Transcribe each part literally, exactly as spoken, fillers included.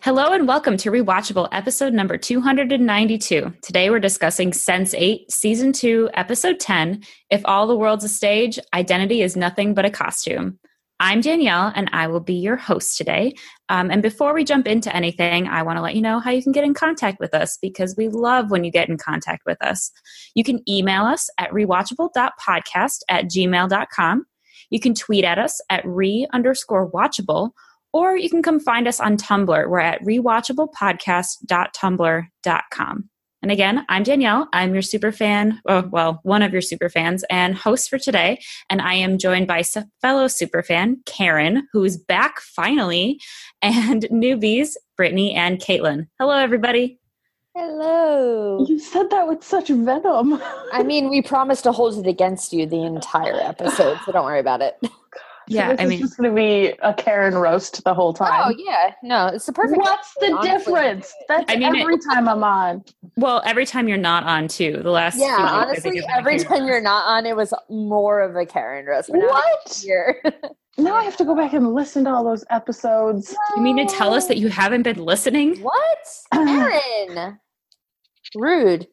Hello and welcome to Rewatchable, episode number two hundred ninety-two. Today we're discussing Sense eight, Season two, Episode ten, If All the World's a Stage, Identity is Nothing But a Costume. I'm Danielle, and I will be your host today. Um, and before we jump into anything, I want to let you know how you can get in contact with us, because we love when you get in contact with us. You can email us at rewatchable.podcast at gmail dot com. You can tweet at us at re underscore watchable, or you can come find us on Tumblr. We're at rewatchablepodcast dot tumblr dot com. And again, I'm Danielle. I'm your super fan, oh, well, one of your super fans and host for today. And I am joined by fellow super fan, Karen, who's back finally, and newbies, Brittany and Caitlin. Hello, everybody. Hello. You said that with such venom. I mean, we promised to hold it against you the entire episode, so don't worry about it. So yeah, this I is mean, just going to be a Karen roast the whole time. Oh, yeah. No, it's the perfect. What's the honestly. difference? That's I mean, every it, time I'm on. Well, every time you're not on, too. The last Yeah, few weeks, I think honestly, it's been a every Karen time roast. you're not on, it was more of a Karen roast. But now What? it's here. Now I have to go back and listen to all those episodes. You mean to tell us that you haven't been listening? What? Karen. Rude.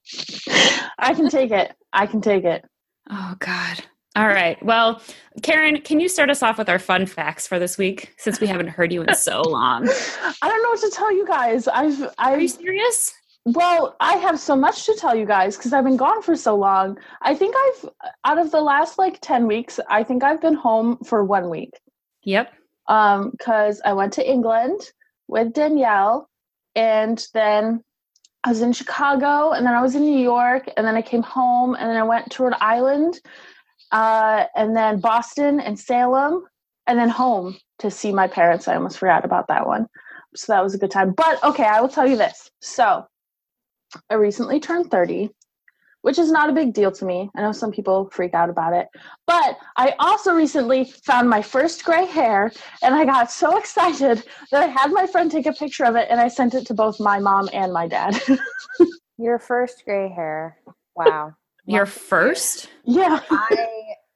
I can take it. I can take it. Oh, God. All right. Well, Karen, can you start us off with our fun facts for this week, since we haven't heard you in so long? I don't know what to tell you guys. I've, Are you I've, serious? well, I have so much to tell you guys because I've been gone for so long. I think I've, out of the last like ten weeks, I think I've been home for one week. Yep. Um, because I went to England with Danielle, and then I was in Chicago, and then I was in New York, and then I came home, and then I went to Rhode Island, uh, and then Boston and Salem, and then home to see my parents. I almost forgot about that one. So that was a good time. But okay, I will tell you this. So I recently turned thirty, which is not a big deal to me. I know some people freak out about it. But I also recently found my first gray hair, and I got so excited that I had my friend take a picture of it, and I sent it to both my mom and my dad. Your first gray hair. Wow. Your first? Yeah. I.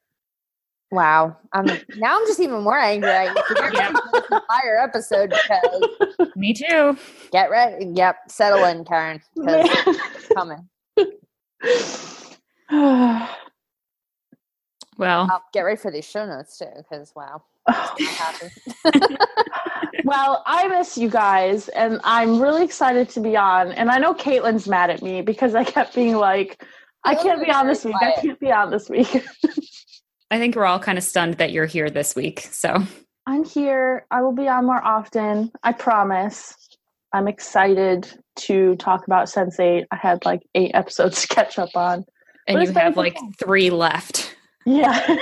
Wow. Um, now I'm just even more angry at you. Forget Yeah. this entire episode because Me too. get ready. Yep. Settle in, Karen. 'Cause it's coming. Well, Uh, get ready for these show notes too, because wow, not happy. Well, I miss you guys, and I'm really excited to be on. And I know Caitlin's mad at me because I kept being like, I can't be on this week. I can't be on this week. I think we're all kind of stunned that you're here this week. So I'm here. I will be on more often. I promise. I'm excited to talk about Sense eight. I had like eight episodes to catch up on. and But you it's been have a good like time. three left. Yeah.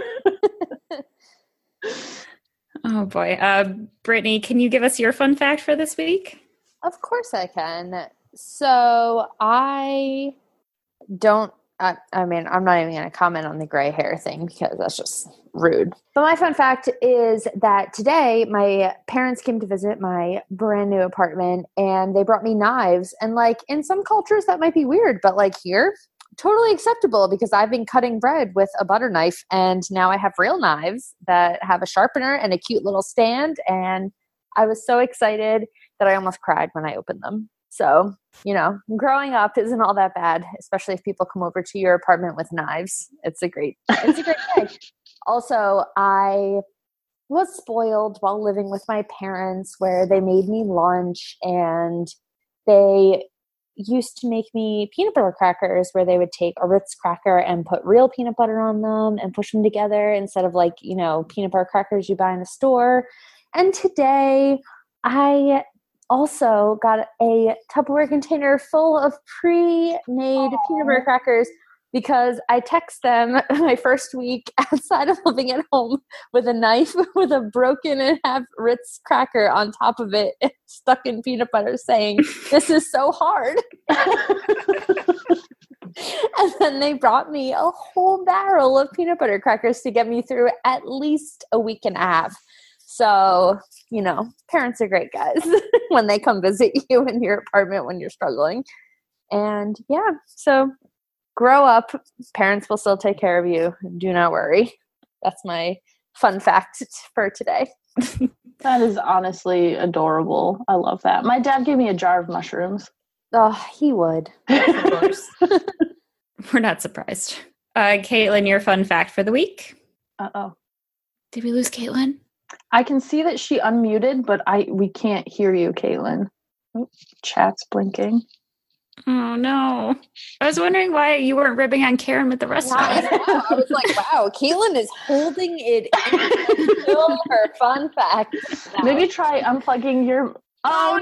Oh boy. Uh, Brittany, can you give us your fun fact for this week? Of course I can. So I don't. I, I mean, I'm not even going to comment on the gray hair thing because that's just rude. But my fun fact is that today my parents came to visit my brand new apartment, and they brought me knives. And like in some cultures that might be weird, but like here, totally acceptable because I've been cutting bread with a butter knife, and now I have real knives that have a sharpener and a cute little stand. And I was so excited that I almost cried when I opened them. So, you know, growing up isn't all that bad, especially if people come over to your apartment with knives. It's a great, it's a great day. Also, I was spoiled while living with my parents where they made me lunch, and they used to make me peanut butter crackers where they would take a Ritz cracker and put real peanut butter on them and push them together instead of like, you know, peanut butter crackers you buy in a store. And today I also got a Tupperware container full of pre-made Aww. peanut butter crackers because I text them my first week outside of living at home with a knife with a broken and half Ritz cracker on top of it stuck in peanut butter saying, "This is so hard." And then they brought me a whole barrel of peanut butter crackers to get me through at least a week and a half. So, you know, parents are great guys when they come visit you in your apartment when you're struggling. And yeah, so grow up. Parents will still take care of you. Do not worry. That's my fun fact for today. That is honestly adorable. I love that. My dad gave me a jar of mushrooms. Oh, he would. Of course. We're not surprised. Uh, Caitlin, your fun fact for the week. Uh-oh. Did we lose Caitlin? I can see that she unmuted, but I we can't hear you, Caitlin. Oh, chat's blinking. Oh, no. I was wondering why you weren't ribbing on Karen with the rest of us. Wow. I was like, wow, Caitlin is holding it in until her fun fact. Now. Maybe try unplugging your... Oh,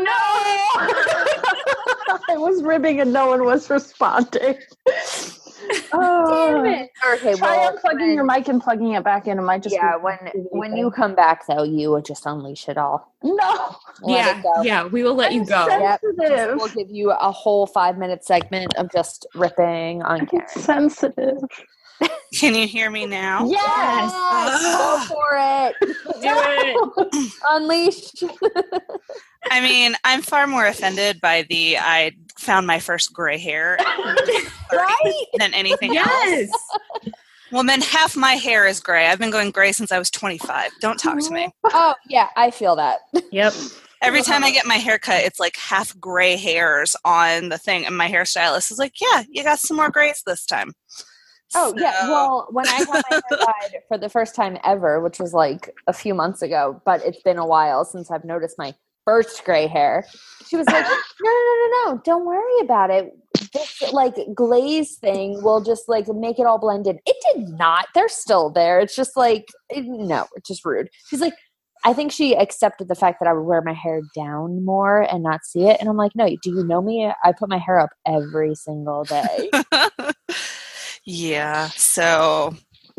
no! I was ribbing and no one was responding. Oh, damn it. Okay, try well, unplugging when, your mic and plugging it back in. It might just yeah, be when when you come back, though, you will just unleash it all. No. Let yeah, it go. yeah, we will let I'm you go. Yep. sensitive. We'll give you a whole five-minute segment of just ripping on Karen. It's sensitive. Can you hear me now? Yes. Go for it. Do it. Unleash. I mean, I'm far more offended by the I found my first gray hair Right? than anything Yes. else. Woman, half my hair is gray. I've been going gray since I was twenty-five. Don't talk to me. Oh, yeah, I feel that. Yep. Every time I get my hair cut, it's like half gray hairs on the thing. And my hairstylist is like, yeah, you got some more grays this time. Oh, So- yeah. Well, when I got my hair dyed for the first time ever, which was like a few months ago, but it's been a while since I've noticed my first gray hair, she was like, no, no, no, no, no. Don't worry about it. This like glaze thing will just like make it all blend in. It did not. They're still there. It's just like, it, no, it's just rude. She's like, I think she accepted the fact that I would wear my hair down more and not see it. And I'm like, no, do you know me? I put my hair up every single day. Yeah, so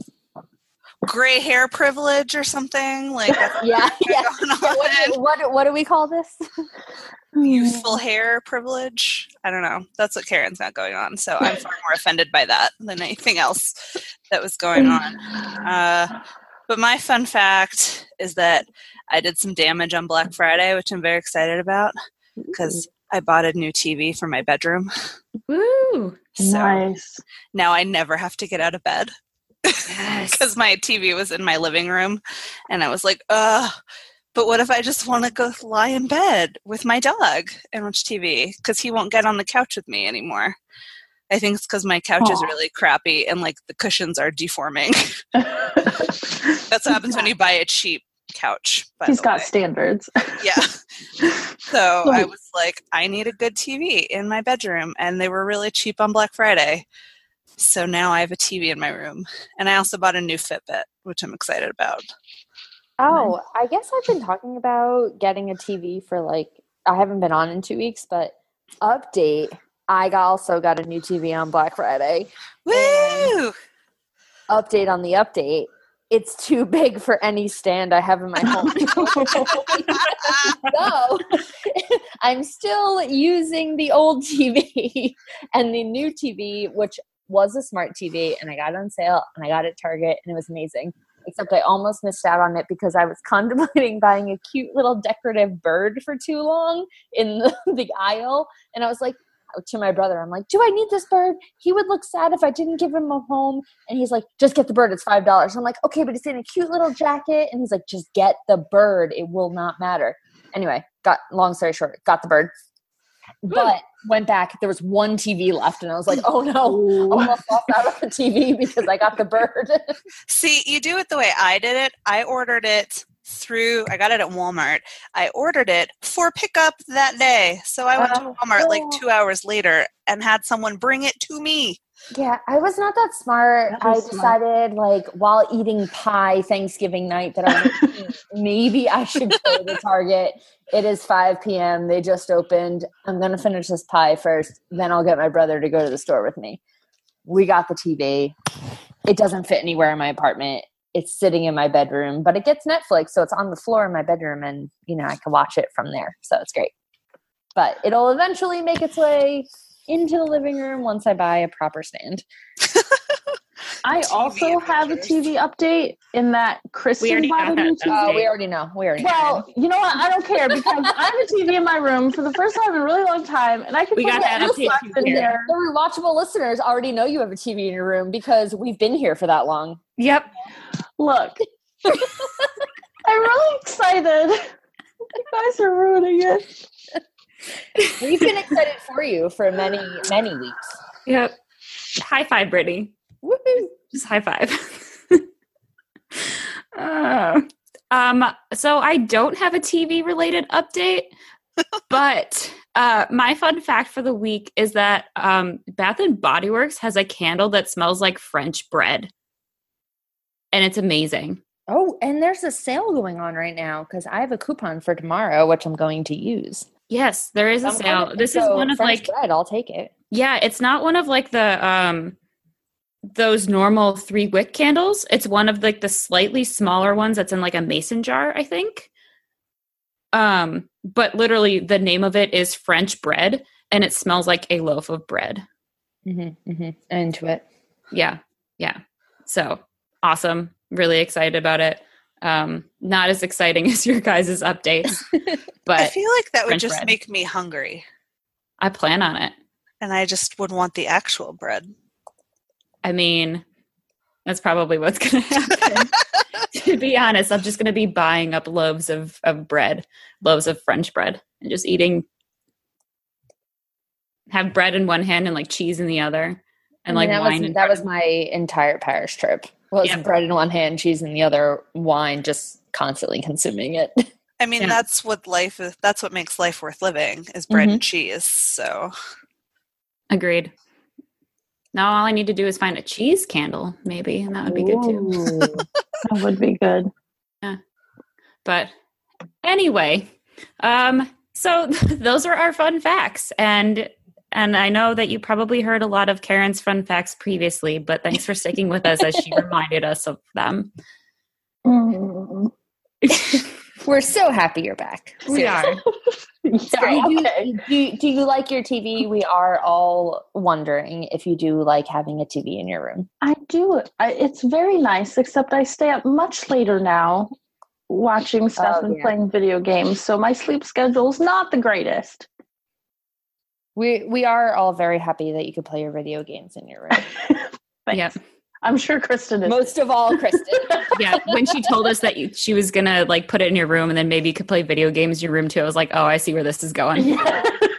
gray hair privilege or something like that's Yeah, yeah. going on. What, do- what, what do we call this? Youthful hair privilege. I don't know. That's what Karen's got going on. So I'm far more offended by that than anything else that was going on. Uh, but my fun fact is that I did some damage on Black Friday, which I'm very excited about because I bought a new T V for my bedroom. Woo. So Nice. now I never have to get out of bed Yes. because my T V was in my living room. And I was like, ugh. But what if I just want to go lie in bed with my dog and watch T V? Because he won't get on the couch with me anymore. I think it's because my couch is Aw. really crappy and like the cushions are deforming. That's what happens when you buy a cheap couch. By He's the got way. standards. Yeah. So I was like, I need a good T V in my bedroom, and they were really cheap on Black Friday. So now I have a T V in my room, and I also bought a new Fitbit, which I'm excited about. Oh, I guess I've been talking about getting a T V for like, I haven't been on in two weeks, but update, I got, also got a new T V on Black Friday. Woo! Update on the update. It's too big for any stand I have in my home. So I'm still using the old T V and the new T V, which was a smart T V, and I got it on sale and I got it at Target and it was amazing. Except I almost missed out on it because I was contemplating buying a cute little decorative bird for too long in the, the aisle. And I was like, to my brother, I'm like, do I need this bird? He would look sad if I didn't give him a home. And he's like, just get the bird. It's five dollars. I'm like, okay, but it's in a cute little jacket. And he's like, just get the bird. It will not matter. Anyway, got long story short, got the bird. But went back. There was one T V left. And I was like, oh no, I almost lost out on the T V because I got the bird. See, you do it the way I did it. I ordered it through, I got it at Walmart. I ordered it for pickup that day. So I went Oh, to Walmart like cool. two hours later and had someone bring it to me. Yeah, I was not that smart. That I is smart. decided, like, while eating pie Thanksgiving night, that I was like, maybe I should go to Target. It is five p.m. They just opened. I'm going to finish this pie first. Then I'll get my brother to go to the store with me. We got the T V. It doesn't fit anywhere in my apartment. It's sitting in my bedroom, but it gets Netflix, so it's on the floor in my bedroom, and, you know, I can watch it from there. So it's great. But it'll eventually make its way into the living room once I buy a proper stand. I T V also have a pictures. T V update in that Kristen already bought got a that, new T V. though. Oh, we already know. We already know. Well, you know what? I don't care because I have a T V in my room for the first time in a really long time, and I can We put got that that update too, in Karen. there. The rewatchable listeners already know you have a T V in your room because we've been here for that long. Yep. Look, I'm really excited. You guys are ruining it. We've been excited for you for many, many weeks. Yep. High five, Brittany. Woohoo! Just high five. uh, um, so I don't have a T V related update, but uh, my fun fact for the week is that um, Bath and Body Works has a candle that smells like French bread, and it's amazing. Oh, and there's a sale going on right now because I have a coupon for tomorrow, which I'm going to use. Yes, there is a I'm sale. gonna- This so is one of French like bread. I'll take it. yeah, it's not one of like the um those normal three wick candles. It's one of like the slightly smaller ones that's in like a mason jar, I think. Um, but literally the name of it is French bread, and it smells like a loaf of bread. Mm-hmm, mm-hmm. Into it. Yeah, yeah. So awesome. Really excited about it. Um, not as exciting as your guys' updates, but I feel like that would French just bread. make me hungry. I plan on it. And I just would want the actual bread. I mean, that's probably what's going to happen. To be honest, I'm just going to be buying up loaves of, of bread, loaves of French bread, and just eating, have bread in one hand and like cheese in the other, and I mean, like that wine. was, and that was my entire Paris trip. Was Yep. bread in one hand, cheese in the other, wine, just constantly consuming it. I mean, Yeah. that's what life is. That's what makes life worth living is bread Mhm. and cheese. So Agreed. Now all I need to do is find a cheese candle, maybe, and that would be good too. Ooh. That would be good. But anyway, um, so those are our fun facts, and and I know that you probably heard a lot of Karen's fun facts previously, but thanks for sticking with us as she reminded us of them. Mm. We're so happy you're back. We are. So Yeah, do, okay. you, do, do you like your T V? We are all wondering if you do like having a T V in your room. I do. I, it's very nice, except I stay up much later now watching stuff Oh, and yeah. playing video games, so my sleep schedule's not the greatest. We we are all very happy that you could play your video games in your room. Thanks. Yeah. I'm sure Kristen is. Most of all, Kristen. Yeah, when she told us that you, she was gonna like put it in your room, and then maybe you could play video games in your room too, I was like, oh, I see where this is going. Yeah.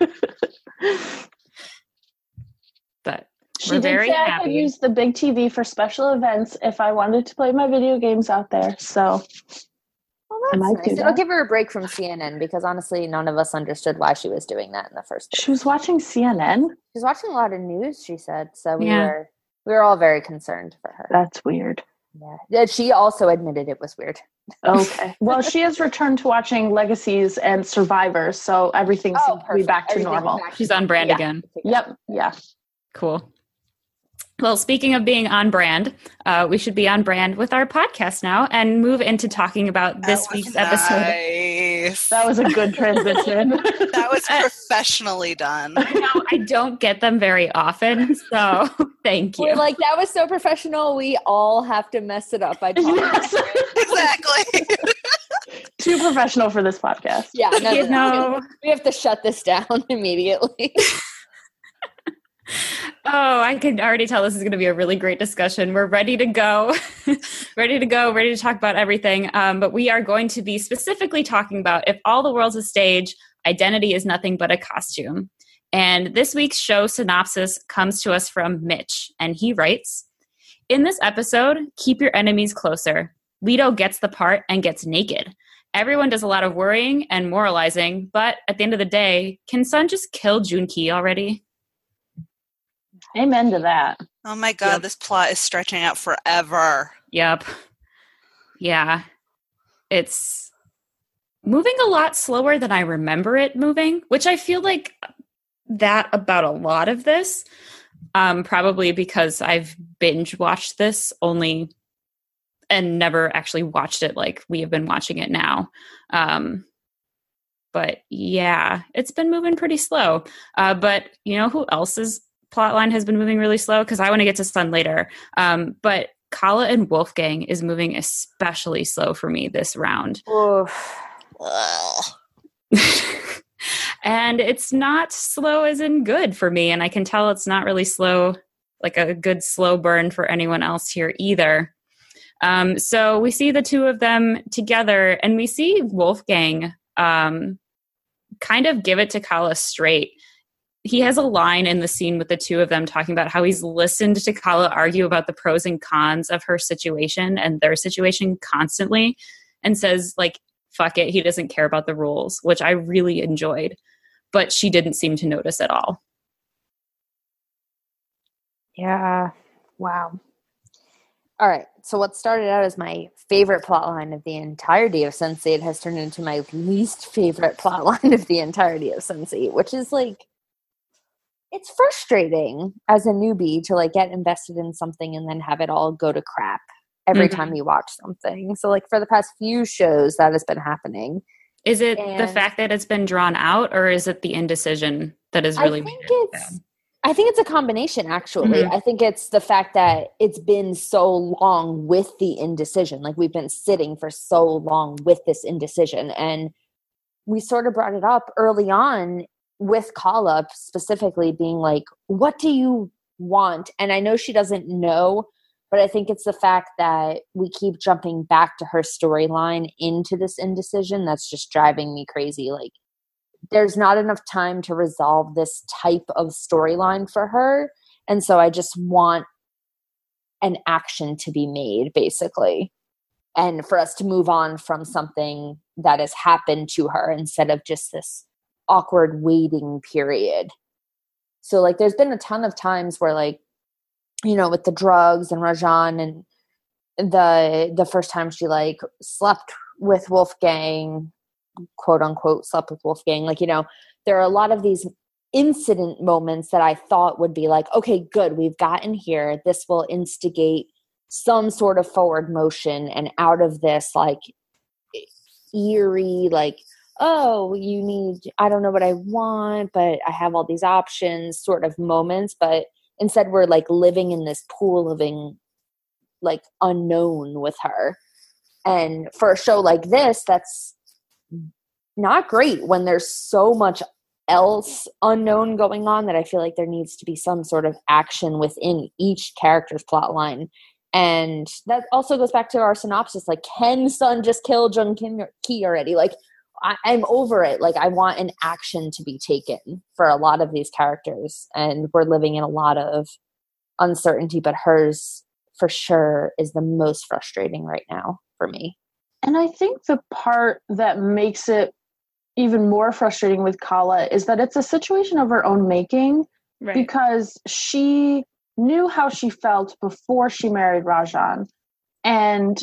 But She we're did very say I could happy. use the big T V for special events if I wanted to play my video games out there. So Well, I that's might nice. do It'll that. give her a break from C N N because honestly, none of us understood why she was doing that in the first place. she was watching C N N. She's watching a lot of news, she said. So we Yeah. were we were all very concerned for her. That's weird. Yeah. Yeah, she also admitted it was weird. Okay. Well, she has returned to watching Legacies and Survivors, so everything Oh, seems to be perfect. back to Everything's normal. back to she's on brand Yeah. again. Yep. Yeah. Cool. Well, speaking of being on brand, uh, we should be on brand with our podcast now and move into talking about this That was week's episode. nice. That was a good transition. That was professionally done. No, I don't get them very often, so thank you. We're like, that was so professional. We all have to mess it up by talking. Yes. Exactly. Too professional for this podcast. Yeah, no, You no, know, we have to shut this down immediately. oh, I can already tell this is going to be a really great discussion. We're ready to go, ready to go, ready to talk about everything. Um, but we are going to be specifically talking about if all the world's a stage, identity is nothing but a costume. And this week's show synopsis comes to us from Mitch, and he writes, in this episode, keep your enemies closer. Leto gets the part and gets naked. Everyone does a lot of worrying and moralizing, but at the end of the day, can Sun just kill Junki already? Amen to that. Oh my god, Yep. this plot is stretching out forever. Yep. Yeah. It's moving a lot slower than I remember it moving, which I feel like that about a lot of this. Um, probably because I've binge watched this only and never actually watched it like we have been watching it now. Um, but yeah, it's been moving pretty slow. Uh, but you know who else's plotline has been moving really slow? Because I want to get to Sun later. Um, but Kala and Wolfgang is moving especially slow for me this round. Oof. Ugh. And it's not slow as in good for me. And I can tell it's not really slow, like a good slow burn for anyone else here either. Um, so we see the two of them together, and we see Wolfgang um, kind of give it to Kala straight. He has a line in the scene with the two of them talking about how he's listened to Kala argue about the pros and cons of her situation and their situation constantly, and says, like, fuck it, he doesn't care about the rules, which I really enjoyed. But she didn't seem to notice at all. Yeah. Wow. All right. So what started out as my favorite plotline of the entirety of Sense eight has turned into my least favorite plotline of the entirety of Sense eight, which is like, it's frustrating as a newbie to like get invested in something and then have it all go to crap every mm-hmm. time you watch something. So like for the past few shows that has been happening. Is it and the fact that it's been drawn out, or is it the indecision that has really I think made it it's bad? I think it's a combination, actually. Mm-hmm. I think it's the fact that it's been so long with the indecision. Like, we've been sitting for so long with this indecision. And we sort of brought it up early on with Kala specifically being like, what do you want? And I know she doesn't know, but I think it's the fact that we keep jumping back to her storyline into this indecision that's just driving me crazy. Like, there's not enough time to resolve this type of storyline for her. And so I just want an action to be made, basically. And for us to move on from something that has happened to her instead of just this awkward waiting period. So, like, there's been a ton of times where, like, you know, with the drugs and Rajan and the the first time she, like, slept with Wolfgang, quote unquote, slept with Wolfgang. Like, you know, there are a lot of these incident moments that I thought would be like, okay, good, we've gotten here. This will instigate some sort of forward motion. And out of this, like, eerie, like, oh, you need, I don't know what I want, but I have all these options sort of moments. But instead we're like living in this pool of in, like unknown with her. And for a show like this, that's not great when there's so much else unknown going on that I feel like there needs to be some sort of action within each character's plot line. And that also goes back to our synopsis. Like, can Sun just kill Jung Kim Ki already? Like, I, I'm over it. Like, I want an action to be taken for a lot of these characters. And we're living in a lot of uncertainty, but hers for sure is the most frustrating right now for me. And I think the part that makes it even more frustrating with Kala is that it's a situation of her own making, right? Because she knew how she felt before she married Rajan, and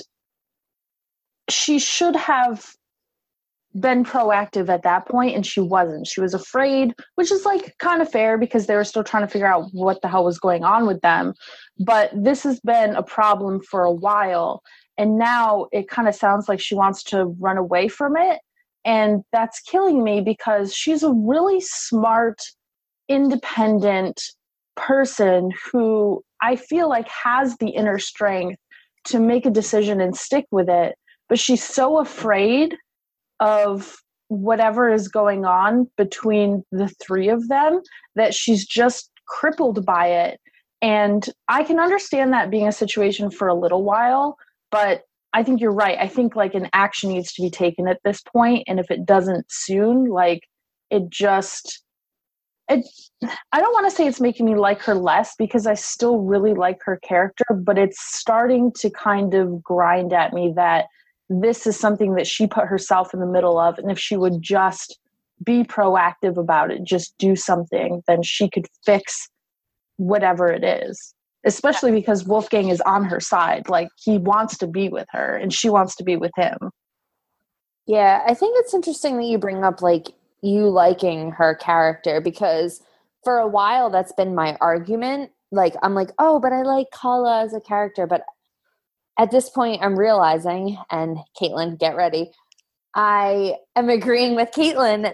she should have been proactive at that point, and she wasn't. She was afraid, which is like kind of fair because they were still trying to figure out what the hell was going on with them. But this has been a problem for a while, and now it kind of sounds like she wants to run away from it. And that's killing me because she's a really smart, independent person who I feel like has the inner strength to make a decision and stick with it. But she's so afraid of whatever is going on between the three of them that she's just crippled by it. And I can understand that being a situation for a little while, but I think you're right. I think like an action needs to be taken at this point, and if it doesn't soon, like it just, it. I don't want to say it's making me like her less because I still really like her character, but it's starting to kind of grind at me that this is something that she put herself in the middle of, and if she would just be proactive about it, just do something, then she could fix whatever it is. Especially because Wolfgang is on her side. Like, he wants to be with her and she wants to be with him. Yeah, I think it's interesting that you bring up, like, you liking her character because for a while that's been my argument. Like, I'm like, oh, but I like Kala as a character. But at this point, I'm realizing, and Caitlin, get ready, I am agreeing with Caitlin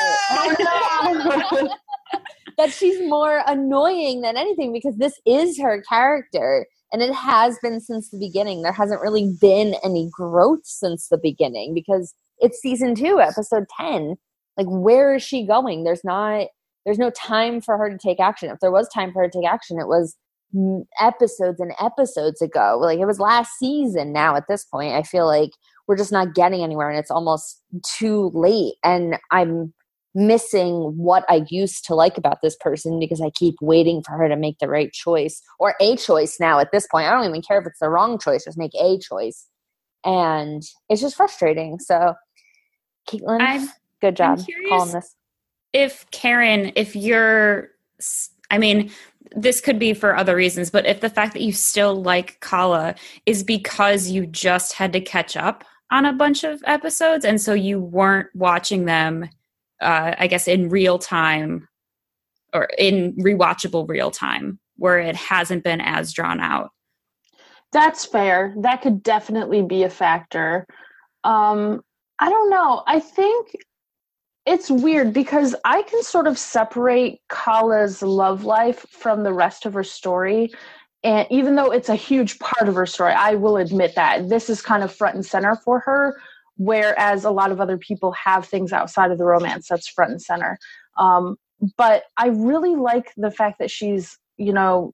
that... that she's more annoying than anything because this is her character and it has been since the beginning. There hasn't really been any growth since the beginning because it's season two, episode ten. Like, where is she going? There's not, there's no time for her to take action. If there was time for her to take action, it was episodes and episodes ago. Like, it was last season now at this point. I feel like we're just not getting anywhere, and it's almost too late. And I'm missing what I used to like about this person because I keep waiting for her to make the right choice, or a choice now at this point. I don't even care if it's the wrong choice, just make a choice. And it's just frustrating. So, Caitlin, I'm, good job calling this. If Karen, if you're, I mean, this could be for other reasons, but if the fact that you still like Kala is because you just had to catch up on a bunch of episodes, and so you weren't watching them, uh, I guess, in real time or in rewatchable real time, where it hasn't been as drawn out. That's fair. That could definitely be a factor. Um, I don't know. I think it's weird because I can sort of separate Kala's love life from the rest of her story. And even though it's a huge part of her story, I will admit that this is kind of front and center for her, whereas a lot of other people have things outside of the romance that's front and center. Um, but I really like the fact that she's, you know,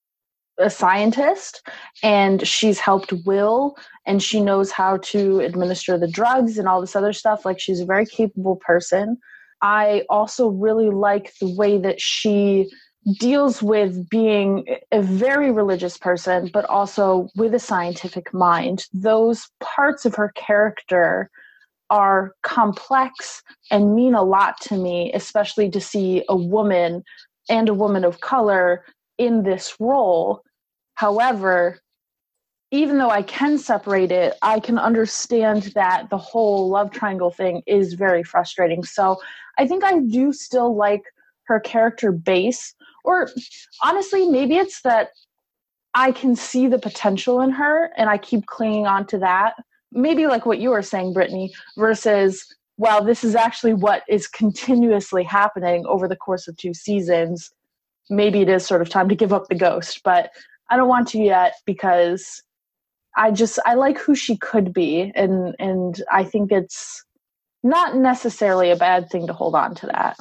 a scientist, and she's helped Will, and she knows how to administer the drugs and all this other stuff. Like, she's a very capable person. I also really like the way that she deals with being a very religious person, but also with a scientific mind. Those parts of her character are complex and mean a lot to me, especially to see a woman and a woman of color in this role. However, even though I can separate it, I can understand that the whole love triangle thing is very frustrating. So I think I do still like her character base, or honestly, maybe it's that I can see the potential in her and I keep clinging on to that. Maybe like what you were saying, Brittany, versus, well, this is actually what is continuously happening over the course of two seasons. Maybe it is sort of time to give up the ghost, but I don't want to yet because I just, I like who she could be. And, and I think it's not necessarily a bad thing to hold on to that.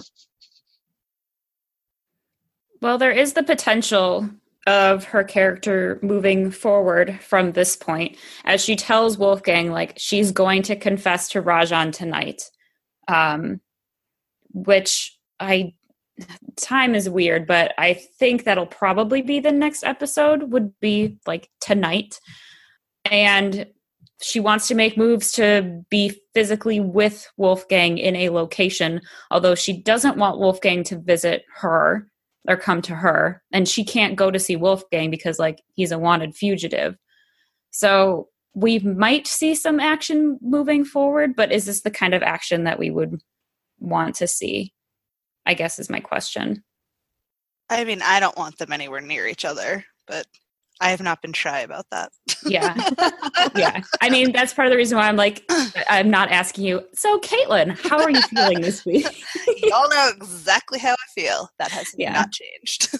Well, there is the potential of her character moving forward from this point, as she tells Wolfgang, like, she's going to confess to Rajan tonight, um, which I... time is weird, but I think that'll probably be the next episode, would be like tonight. And she wants to make moves to be physically with Wolfgang in a location, although she doesn't want Wolfgang to visit her or come to her. And she can't go to see Wolfgang because, like, he's a wanted fugitive. So we might see some action moving forward, but is this the kind of action that we would want to see? I guess is my question. I mean, I don't want them anywhere near each other, but I have not been shy about that. Yeah. Yeah. I mean, that's part of the reason why I'm like, I'm not asking you, so Caitlin, how are you feeling this week? Y'all know exactly how I feel. That has yeah. not changed.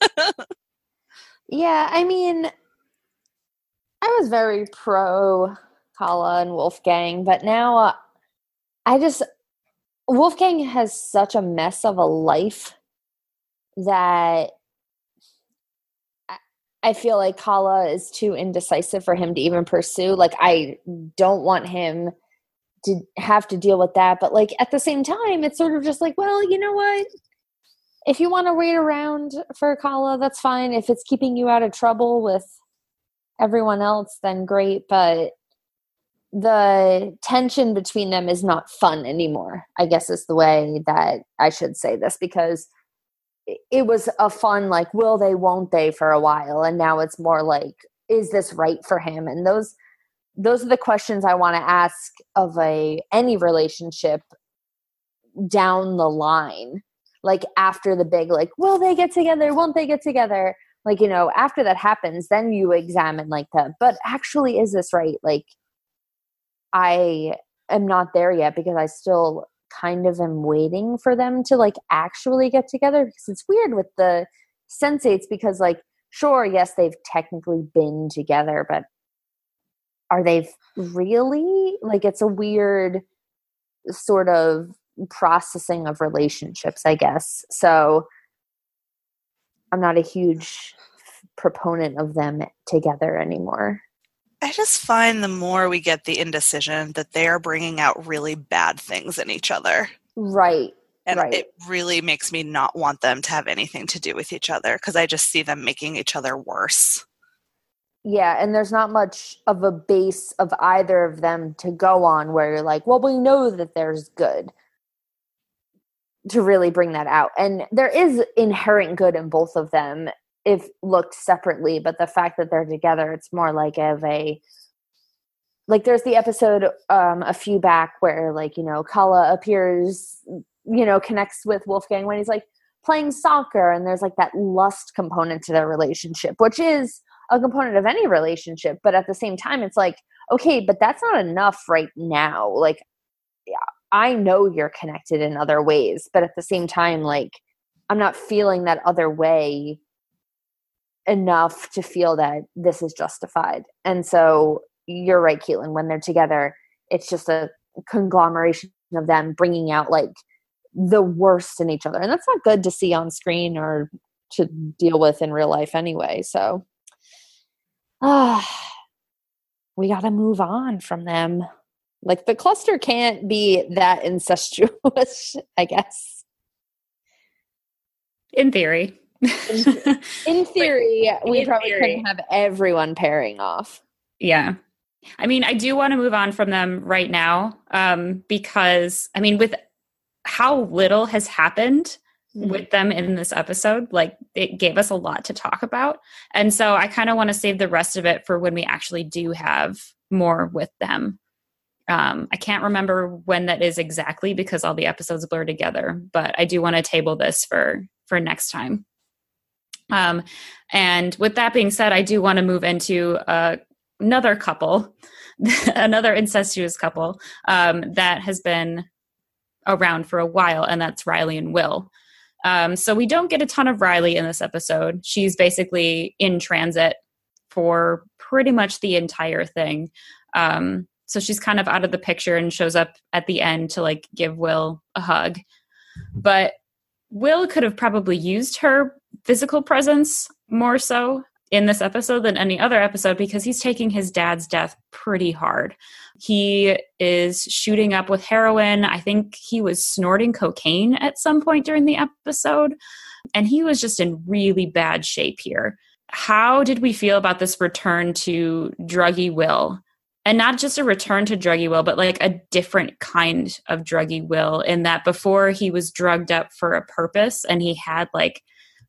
Yeah, I mean, I was very pro Kala and Wolfgang, but now uh, I just... Wolfgang has such a mess of a life that I feel like Kala is too indecisive for him to even pursue. Like, I don't want him to have to deal with that. But, like, at the same time, it's sort of just like, well, you know what? If you want to wait around for Kala, that's fine. If it's keeping you out of trouble with everyone else, then great. But the tension between them is not fun anymore, I guess is the way that I should say this, because it was a fun, like, will they, won't they for a while. And now it's more like, is this right for him? And those, those are the questions I want to ask of a, any relationship down the line. Like, after the big, like, will they get together? Won't they get together? Like, you know, after that happens, then you examine like the, but actually, is this right? Like, I am not there yet because I still kind of am waiting for them to, like, actually get together, because it's weird with the sensates, because, like, sure, yes, they've technically been together, but are they really? Like, it's a weird sort of processing of relationships, I guess. So I'm not a huge proponent of them together anymore. I just find the more we get the indecision that they are bringing out really bad things in each other. Right. And right. it really makes me not want them to have anything to do with each other because I just see them making each other worse. Yeah, and there's not much of a base of either of them to go on where you're like, well, we know that there's good to really bring that out. And there is inherent good in both of them if looked separately, but the fact that they're together, it's more like of a, like there's the episode um, a few back where like, you know, Kala appears, you know, connects with Wolfgang when he's like playing soccer, and there's like that lust component to their relationship, which is a component of any relationship. But at the same time, it's like, okay, but that's not enough right now. Like, yeah, I know you're connected in other ways, but at the same time, like, I'm not feeling that other way enough to feel that this is justified. And so you're right, Caitlin, when they're together, it's just a conglomeration of them bringing out like the worst in each other. And that's not good to see on screen or to deal with in real life anyway. So ah, we got to move on from them. Like the cluster can't be that incestuous, I guess. In theory. In, in theory, But we in probably theory. couldn't have everyone pairing off. Yeah. I mean, I do want to move on from them right now um, because, I mean, with how little has happened mm-hmm. with them in this episode, like it gave us a lot to talk about. And so I kind of want to save the rest of it for when we actually do have more with them. Um, I can't remember when that is exactly because all the episodes blur together, but I do want to table this for, for next time. Um, and with that being said, I do want to move into uh, another couple, another incestuous couple um, that has been around for a while, and that's Riley and Will. Um, so we don't get a ton of Riley in this episode. She's basically in transit for pretty much the entire thing. Um, so she's kind of out of the picture and shows up at the end to like give Will a hug. But Will could have probably used her physical presence more so in this episode than any other episode because he's taking his dad's death pretty hard. He is shooting up with heroin. I think he was snorting cocaine at some point during the episode, and he was just in really bad shape here. How did we feel about this return to druggy Will? And not just a return to druggy Will, but like a different kind of druggy Will, in that before he was drugged up for a purpose and he had like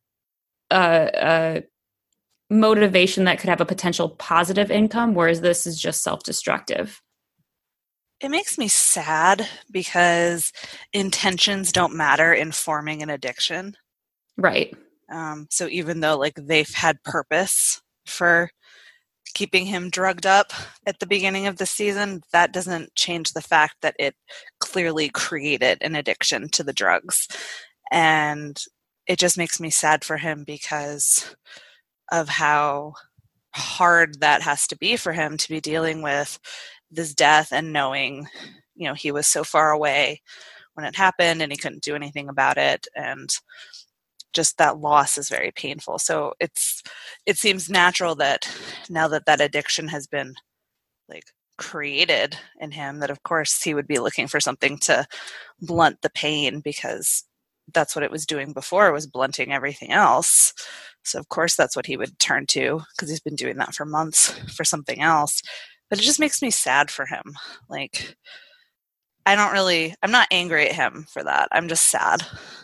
a, a motivation that could have a potential positive income, whereas this is just self-destructive. It makes me sad because intentions don't matter in forming an addiction. Right. Um, so even though like they've had purpose for keeping him drugged up at the beginning of the season, that doesn't change the fact that it clearly created an addiction to the drugs. And it just makes me sad for him because of how hard that has to be for him to be dealing with this death and knowing, you know, he was so far away when it happened and he couldn't do anything about it. And just that loss is very painful. So it's, it seems natural that now that that addiction has been like created in him, that of course he would be looking for something to blunt the pain, because that's what it was doing before, was blunting everything else. So of course that's what he would turn to, because he's been doing that for months for something else. But it just makes me sad for him. Like, I don't really, I'm not angry at him for that. I'm just sad.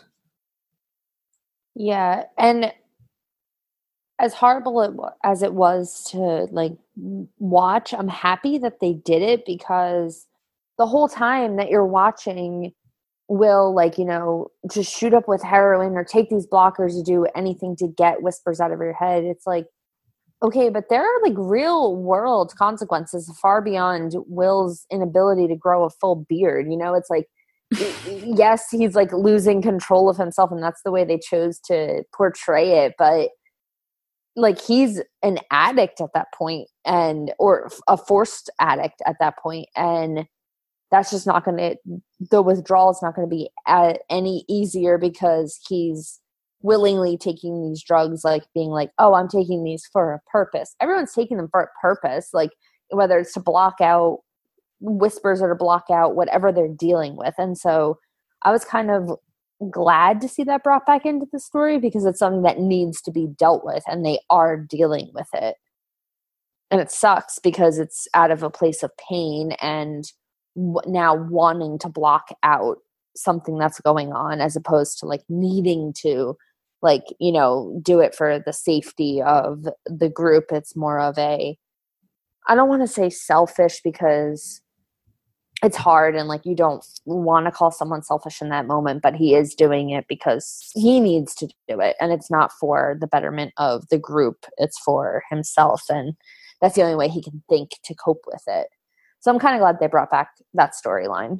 Yeah, and as horrible it, as it was to like watch, I'm happy that they did it, because the whole time that you're watching Will, like, you know, just shoot up with heroin or take these blockers to do anything to get whispers out of your head, it's like, okay, but there are like real world consequences far beyond Will's inability to grow a full beard. You know, it's like, yes, he's like losing control of himself, and that's the way they chose to portray it. But like, he's an addict at that point, and or a forced addict at that point, and that's just not going to. The withdrawal is not going to be any easier because he's willingly taking these drugs, like being like, oh, I'm taking these for a purpose. Everyone's taking them for a purpose, like whether it's to block out whispers or to block out whatever they're dealing with. And so I was kind of glad to see that brought back into the story because it's something that needs to be dealt with, and they are dealing with it. And it sucks because it's out of a place of pain and w- now wanting to block out something that's going on, as opposed to like needing to like, you know, do it for the safety of the group. It's more of a, I don't want to say selfish because it's hard and like you don't want to call someone selfish in that moment, but he is doing it because he needs to do it. And it's not for the betterment of the group. It's for himself. And that's the only way he can think to cope with it. So I'm kind of glad they brought back that storyline.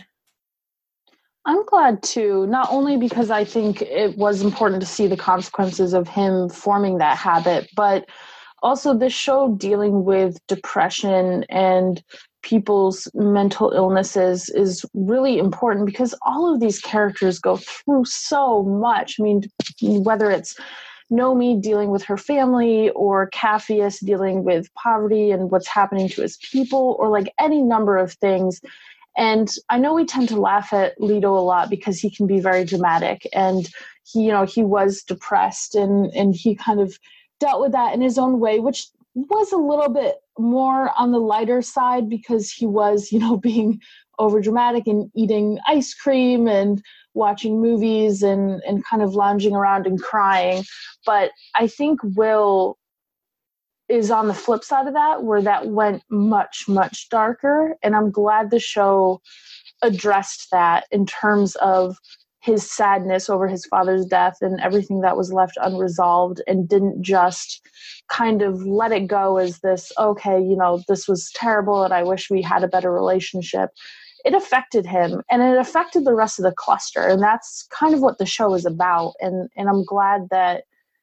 I'm glad too, not only because I think it was important to see the consequences of him forming that habit, but also this show dealing with depression and people's mental illnesses is really important because all of these characters go through so much. I mean, whether it's Nomi dealing with her family or Capheus dealing with poverty and what's happening to his people, or like any number of things. And I know we tend to laugh at Leto a lot because he can be very dramatic, and he, you know, he was depressed and, and he kind of dealt with that in his own way, which was a little bit more on the lighter side because he was, you know, being over dramatic and eating ice cream and watching movies and, and kind of lounging around and crying. But I think Will is on the flip side of that, where that went much, much darker. And I'm glad the show addressed that in terms of his sadness over his father's death and everything that was left unresolved, and didn't just kind of let it go as this, okay, you know, this was terrible and I wish we had a better relationship. It affected him and it affected the rest of the cluster. And that's kind of what the show is about. And, and I'm glad that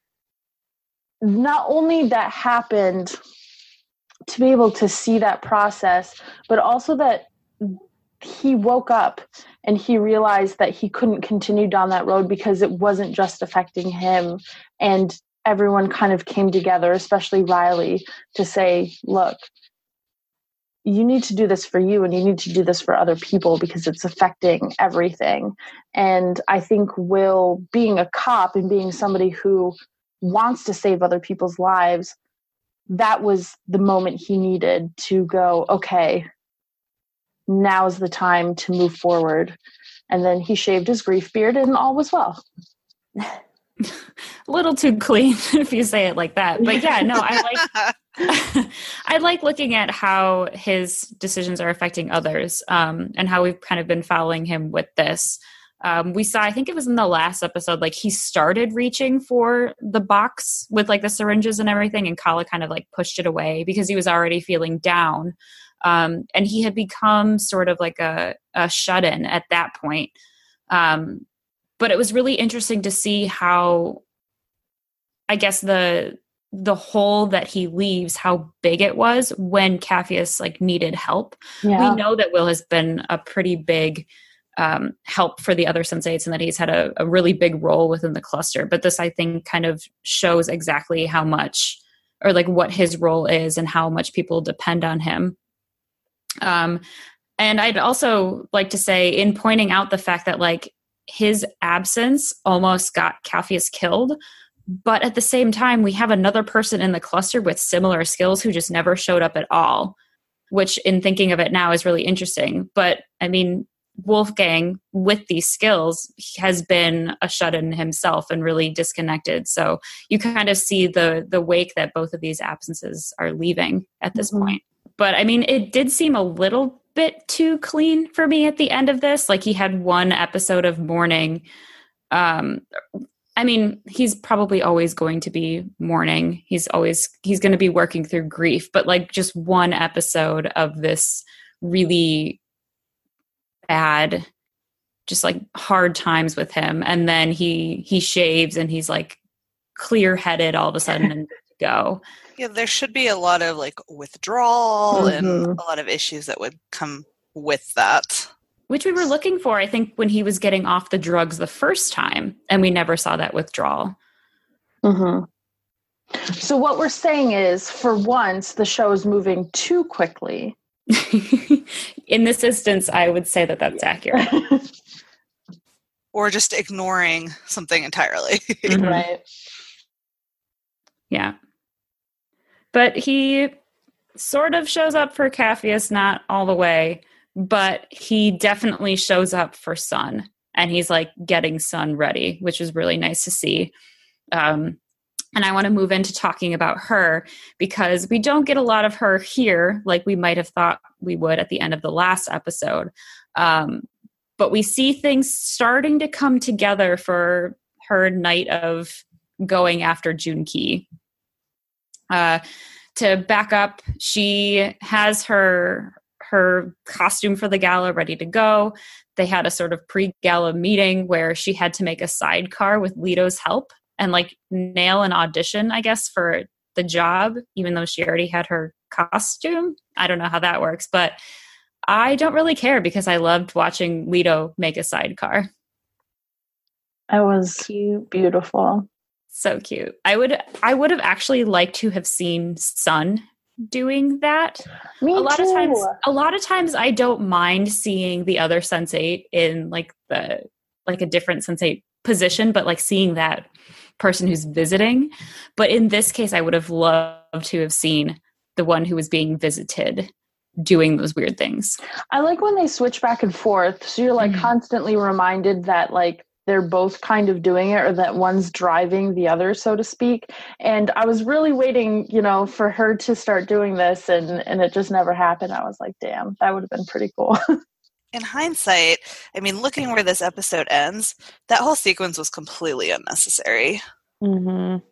not only that happened, to be able to see that process, but also that he woke up and he realized that he couldn't continue down that road because it wasn't just affecting him. And everyone kind of came together, especially Riley, to say, look, you need to do this for you and you need to do this for other people because it's affecting everything. And I think Will, being a cop and being somebody who wants to save other people's lives, that was the moment he needed to go, okay, now's the time to move forward. And then he shaved his grief beard and all was well. A little too clean if you say it like that. But yeah, no, I like I like looking at how his decisions are affecting others, um, and how we've kind of been following him with this. Um, we saw, I think it was in the last episode, like he started reaching for the box with like the syringes and everything, and Kala kind of like pushed it away because he was already feeling down. Um, and he had become sort of like a, a shut-in at that point. Um, but it was really interesting to see how, I guess, the the hole that he leaves, how big it was when Capheus like needed help. Yeah. We know that Will has been a pretty big um, help for the other sensates and that he's had a, a really big role within the cluster. But this, I think, kind of shows exactly how much, or like what his role is and how much people depend on him. Um, and I'd also like to say, in pointing out the fact that like his absence almost got Capheus killed, but at the same time, we have another person in the cluster with similar skills who just never showed up at all, which in thinking of it now is really interesting. But I mean, Wolfgang with these skills has been a shut-in himself and really disconnected. So you kind of see the the wake that both of these absences are leaving at this mm-hmm. point. But I mean, it did seem a little bit too clean for me at the end of this. Like he had one episode of mourning. Um, I mean, he's probably always going to be mourning. He's always, he's going to be working through grief, but like just one episode of this really bad, just like hard times with him. And then he, he shaves and he's like clear headed all of a sudden and go. Yeah, there should be a lot of like withdrawal mm-hmm. and a lot of issues that would come with that. Which we were looking for, I think, when he was getting off the drugs the first time, and we never saw that withdrawal. Mm-hmm. So what we're saying is, for once, the show is moving too quickly. In this instance, I would say that that's accurate. Or just ignoring something entirely. Mm-hmm. Right. Yeah. But he sort of shows up for Capheus, not all the way, but he definitely shows up for Sun. And he's like getting Sun ready, which is really nice to see. Um, and I want to move into talking about her because we don't get a lot of her here like we might have thought we would at the end of the last episode. Um, but we see things starting to come together for her night of going after Junki. Uh, to back up, she has her her costume for the gala ready to go. They had a sort of pre-gala meeting where she had to make a sidecar with Leto's help and like nail an audition, I guess, for the job, even though she already had her costume. I don't know how that works, but I don't really care because I loved watching Leto make a sidecar. It was cute, beautiful. So cute. I would I would have actually liked to have seen Sun doing that. Me a lot too. of times a lot of times I don't mind seeing the other Sense eight in like the like a different Sense eight position, but like seeing that person who's visiting. But in this case, I would have loved to have seen the one who was being visited doing those weird things. I like when they switch back and forth. So you're like mm-hmm. constantly reminded that like they're both kind of doing it, or that one's driving the other, so to speak. And I was really waiting, you know, for her to start doing this, and, and it just never happened. I was like, damn, that would have been pretty cool. In hindsight, I mean, looking where this episode ends, that whole sequence was completely unnecessary. Mm-hmm.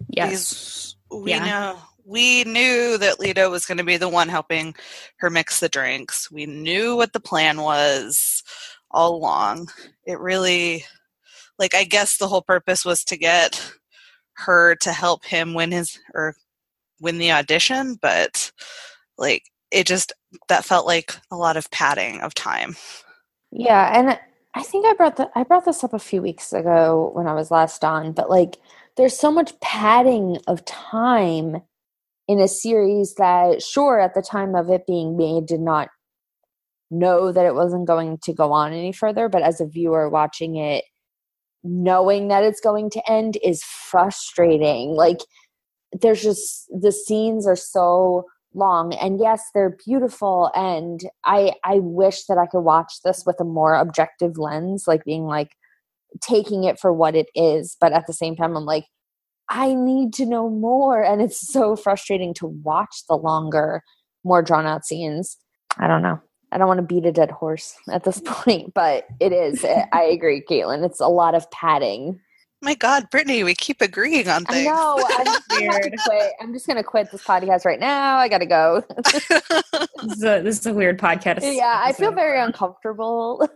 Yes. Because we yeah. know we knew that Leto was going to be the one helping her mix the drinks. We knew what the plan was all along. It really, like, I guess the whole purpose was to get her to help him win his or win the audition, but like it just that felt like a lot of padding of time. Yeah, and I think I brought the I brought this up a few weeks ago when I was last on, but like there's so much padding of time in a series that, sure, at the time of it being made, did not know that it wasn't going to go on any further, but as a viewer watching it, knowing that it's going to end is frustrating. Like there's just, the scenes are so long, and yes, they're beautiful, and I I wish that I could watch this with a more objective lens, like being like taking it for what it is, but at the same time I'm like, I need to know more, and it's so frustrating to watch the longer, more drawn out scenes. I don't know. I don't want to beat a dead horse at this point, but it is. I agree, Caitlin. It's a lot of padding. My God, Brittany, we keep agreeing on things. I know. I'm just weird. Quit. I'm just going to quit this podcast right now. I got to go. this, is a, this is a weird podcast. Yeah, I feel very uncomfortable.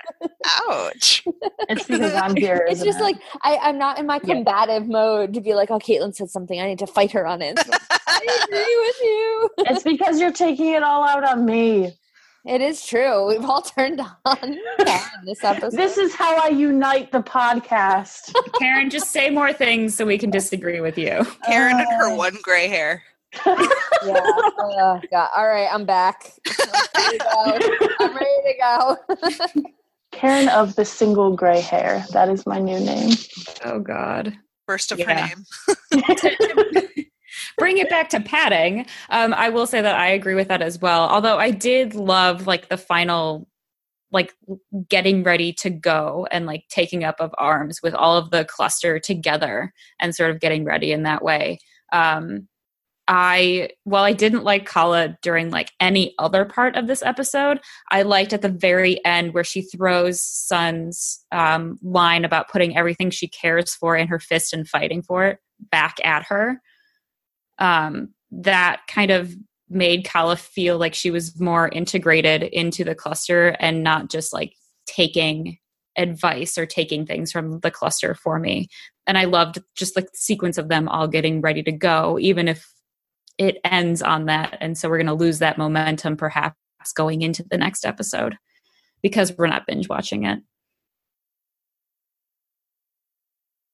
Ouch. It's because I'm here. It's just it? like, I, I'm not in my combative yeah. mode to be like, oh, Caitlin said something. I need to fight her on it. So I agree with you. It's because you're taking it all out on me. It is true. We've all turned on this episode. This is how I unite the podcast. Karen, just say more things so we can disagree with you. Karen uh, and her one gray hair. Yeah. Oh, God. All right, I'm back. I'm ready to go. I'm ready to go. Karen of the single gray hair. That is my new name. Oh, God. First of yeah. her name. Bring it back to padding. Um, I will say that I agree with that as well. Although I did love like the final, like getting ready to go and like taking up of arms with all of the cluster together and sort of getting ready in that way. Um, I, while I didn't like Kala during like any other part of this episode, I liked at the very end where she throws Sun's um, line about putting everything she cares for in her fist and fighting for it back at her. Um, that kind of made Kala feel like she was more integrated into the cluster and not just like taking advice or taking things from the cluster for me. And I loved just the sequence of them all getting ready to go, even if it ends on that. And so we're going to lose that momentum perhaps going into the next episode because we're not binge watching it.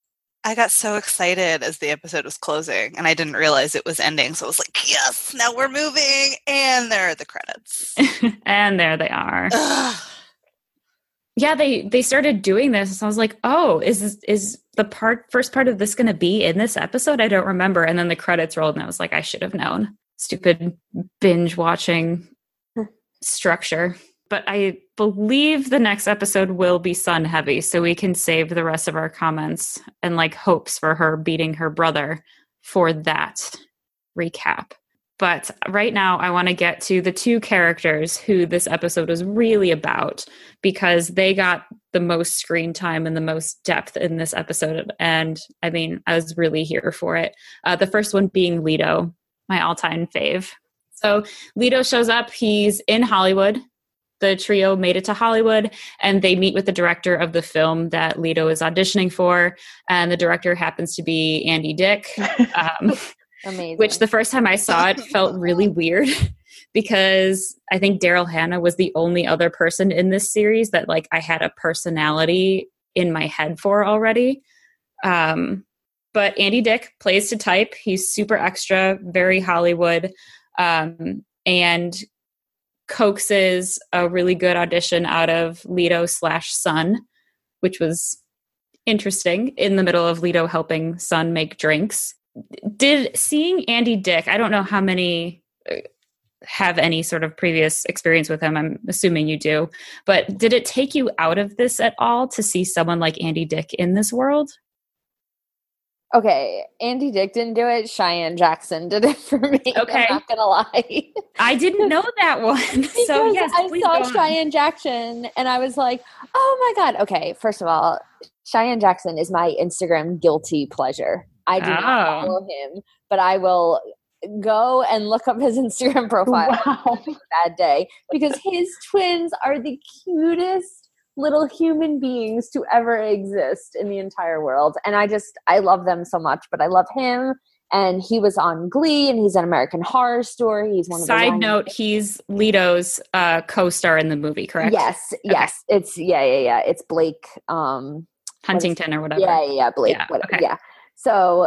I got so excited as the episode was closing, and I didn't realize it was ending. So I was like, yes, now we're moving. And there are the credits. And there they are. Ugh. Yeah, they they started doing this. So I was like, oh, is this, is the part first part of this going to be in this episode? I don't remember. And then the credits rolled, and I was like, I should have known. Stupid binge watching structure. But I believe the next episode will be Sun heavy, so we can save the rest of our comments and like hopes for her beating her brother for that recap. But right now I want to get to the two characters who this episode was really about, because they got the most screen time and the most depth in this episode. And I mean, I was really here for it. Uh, the first one being Leto, my all-time fave. So Leto shows up. He's in Hollywood. The trio made it to Hollywood, and they meet with the director of the film that Leto is auditioning for. And the director happens to be Andy Dick. Um, Amazing. Which the first time I saw it felt really weird, because I think Daryl Hannah was the only other person in this series that like I had a personality in my head for already. Um, but Andy Dick plays to type. He's super extra, very Hollywood, um, and coaxes a really good audition out of Leto slash Sun, which was interesting, in the middle of Leto helping Sun make drinks. Did seeing Andy Dick, I don't know how many have any sort of previous experience with him, I'm assuming you do, but did it take you out of this at all to see someone like Andy Dick in this world? Okay, Andy Dick didn't do it. Cheyenne Jackson did it for me. Okay. I'm not gonna lie. I didn't know that one. So yes, I please saw go on. Cheyenne Jackson and I was like, oh my God. Okay, first of all, Cheyenne Jackson is my Instagram guilty pleasure. I do Oh. not follow him, but I will go and look up his Instagram profile Wow. on a bad day, because his twins are the cutest little human beings to ever exist in the entire world. And I just, I love them so much, but I love him. And he was on Glee, and he's an American Horror Story. He's one of the Side Ryan- note, he's Leto's uh, co-star in the movie, correct? Yes, yes. It's, yeah, yeah, yeah. It's Blake. Um, Huntington or whatever. Yeah, yeah, yeah. Blake. Yeah, whatever, okay. yeah. So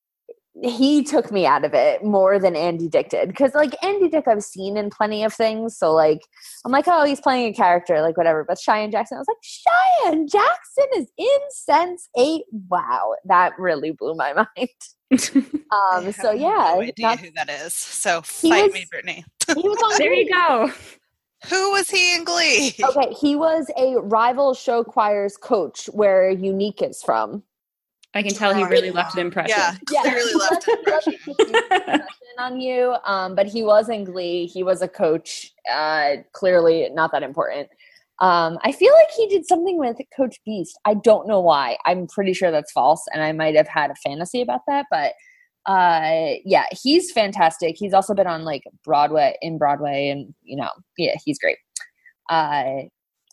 he took me out of it more than Andy Dick did, because like Andy Dick I've seen in plenty of things, so like I'm like, oh, he's playing a character, like whatever. But Cheyenne Jackson, I was like, Cheyenne Jackson is in Sense eight. Wow, that really blew my mind. I Um, have so yeah, no idea not- who that is. So He fight was- me, Brittany. he was on There Glee. you go. Who was he in Glee? Okay, he was a rival show choir's coach where Unique is from. I can tell he really left an impression. Yeah, Yeah. clearly left an impression. impression on you. Um, but he was in Glee. He was a coach. Uh, clearly not that important. Um, I feel like he did something with Coach Beast. I don't know why. I'm pretty sure that's false, and I might have had a fantasy about that. But uh, yeah, he's fantastic. He's also been on like Broadway, in Broadway, and you know, yeah, he's great. Uh,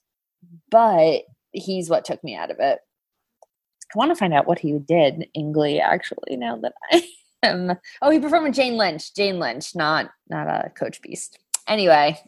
but he's what took me out of it. I want to find out what he did in Glee, actually, now that I am. Oh, he performed with Jane Lynch. Jane Lynch, not not a Coach Beast. Anyway,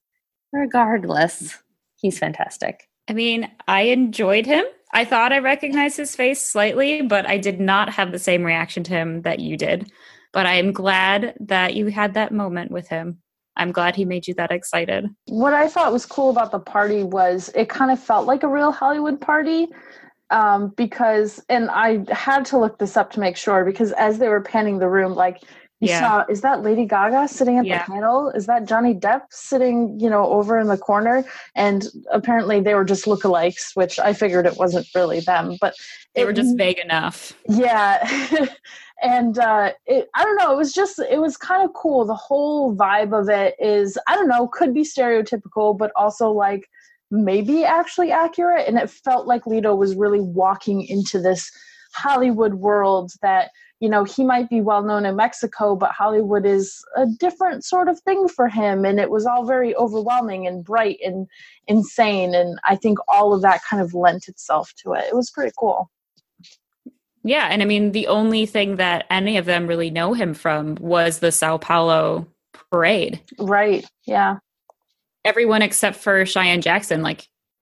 regardless, he's fantastic. I mean, I enjoyed him. I thought I recognized his face slightly, but I did not have the same reaction to him that you did. But I am glad that you had that moment with him. I'm glad he made you that excited. What I thought was cool about the party was it kind of felt like a real Hollywood party. Um, because, and I had to look this up to make sure, because as they were panning the room, like you Yeah. saw, is that Lady Gaga sitting at Yeah. the panel? Is that Johnny Depp sitting, you know, over in the corner? And apparently they were just lookalikes, which I figured it wasn't really them, but They it- were just vague enough. yeah. And uh, it, I don't know, it was just, it was kind of cool. The whole vibe of it is, I don't know, could be stereotypical, but also like maybe actually accurate. And it felt like Leto was really walking into this Hollywood world that, you know, he might be well known in Mexico, but Hollywood is a different sort of thing for him. And it was all very overwhelming and bright and insane. And I think all of that kind of lent itself to it. It was pretty cool. Yeah, and I mean, the only thing that any of them really know him from was the Sao Paulo parade. Right. Yeah. Everyone except for Cheyenne Jackson, like,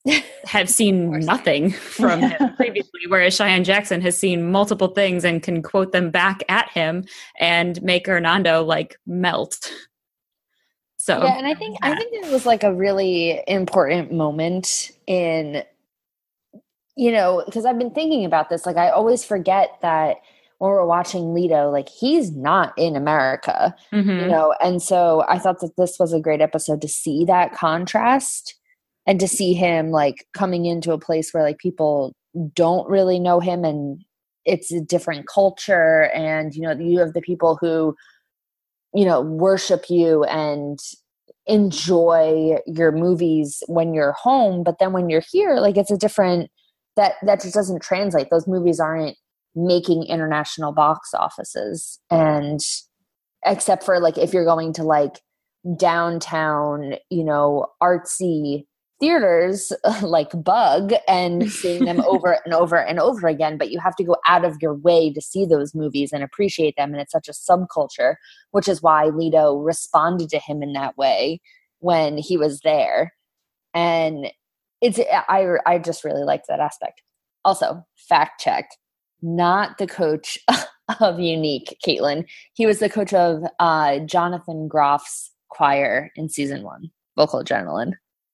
have seen nothing from him previously, whereas Cheyenne Jackson has seen multiple things and can quote them back at him and make Hernando like melt. So yeah, and I think I think it was like a really important moment in, you know, because I've been thinking about this. Like I always forget that when we're watching Leto, like he's not in America, mm-hmm. you know, and so I thought that this was a great episode to see that contrast and to see him like coming into a place where like people don't really know him and it's a different culture, and you know you have the people who, you know, worship you and enjoy your movies when you're home, but then when you're here, like it's a different, that that just doesn't translate. Those movies aren't making international box offices, and except for like if you're going to like downtown, you know, artsy theaters like Bug and seeing them over and over and over again, but you have to go out of your way to see those movies and appreciate them, and it's such a subculture, which is why Leto responded to him in that way when he was there. And it's I I just really liked that aspect. Also, fact check, not the coach of Unique, Caitlin. He was the coach of uh, Jonathan Groff's choir in season one, Vocal Adrenaline.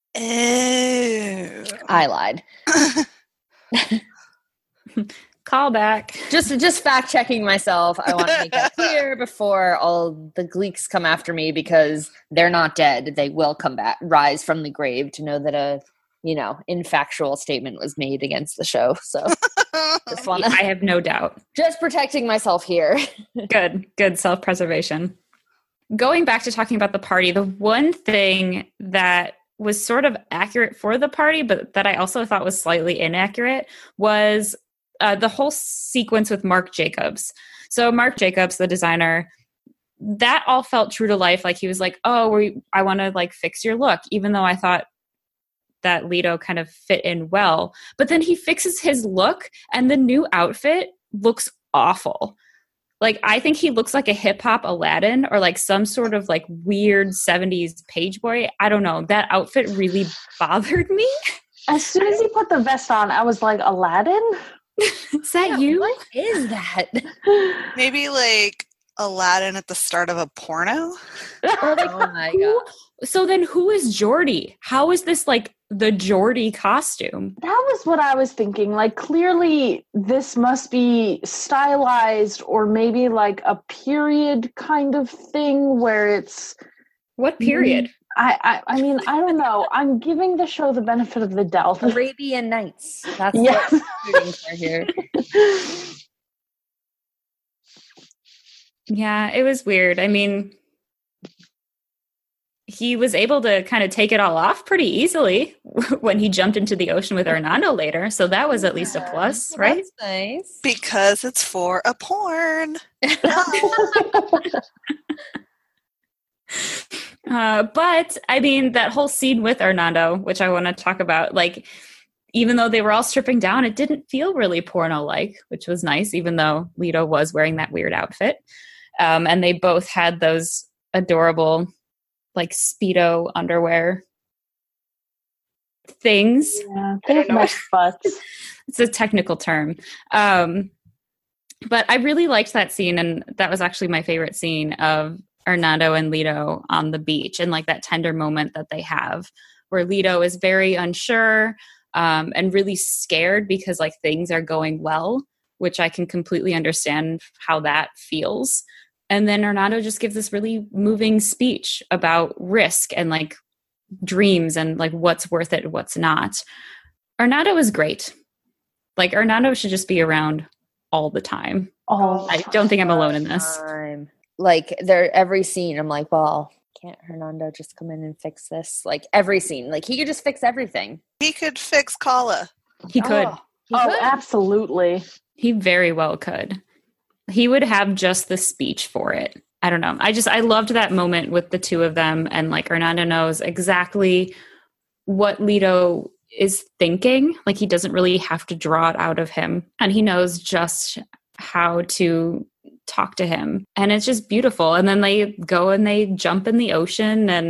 Ew. I lied. Call back. Just just fact checking myself. I want to make that clear before all the Gleeks come after me, because they're not dead. They will come back, rise from the grave to know that a, you know, infactual statement was made against the show. So just wanna, I have no doubt. Just protecting myself here. Good, good self-preservation. Going back to talking about the party, the one thing that was sort of accurate for the party, but that I also thought was slightly inaccurate, was uh, the whole sequence with Marc Jacobs. So Marc Jacobs, the designer, that all felt true to life. Like he was like, oh, we, I want to like fix your look, even though I thought that Leto kind of fit in well. But then he fixes his look and the new outfit looks awful. Like, I think he looks like a hip-hop Aladdin or, like, some sort of, like, weird seventies page boy. I don't know. That outfit really bothered me. As soon as he put the vest on, I was like, Aladdin? Is that yeah, you? What is that? Maybe, like, Aladdin at the start of a porno? Or like, oh, my God. So then who is Geordie? How is this, like, the Geordie costume? That was what I was thinking. Like, clearly this must be stylized or maybe like a period kind of thing where it's... What period? I, I, I mean, I don't know. I'm giving the show the benefit of the doubt. Arabian Nights. That's yeah. what I'm shooting for here. Yeah, it was weird. I mean... he was able to kind of take it all off pretty easily when he jumped into the ocean with Hernando later. So that was at least a plus, right? That's nice. Because it's for a porn. uh, but, I mean, that whole scene with Hernando, which I want to talk about, like, even though they were all stripping down, it didn't feel really porno-like, which was nice, even though Leto was wearing that weird outfit. Um, and they both had those adorable... like Speedo underwear things. Yeah, they're mesh butts. It's a technical term. Um, but I really liked that scene, and that was actually my favorite scene of Hernando and Leto on the beach, and like that tender moment that they have where Leto is very unsure um, and really scared because like things are going well, which I can completely understand how that feels. And then Hernando just gives this really moving speech about risk and like dreams and like what's worth it and what's not. Hernando is great. Like Hernando should just be around all the time. Oh, I don't think I'm alone in this. Time. Like there, every scene, I'm like, well, can't Hernando just come in and fix this? Like every scene, like he could just fix everything. He could fix Kala. He could. Oh, he oh could. absolutely. He very well could. He would have just the speech for it. I don't know. I just, I loved that moment with the two of them. And like Hernando knows exactly what Leto is thinking. Like he doesn't really have to draw it out of him. And he knows just how to talk to him. And it's just beautiful. And then they go and they jump in the ocean and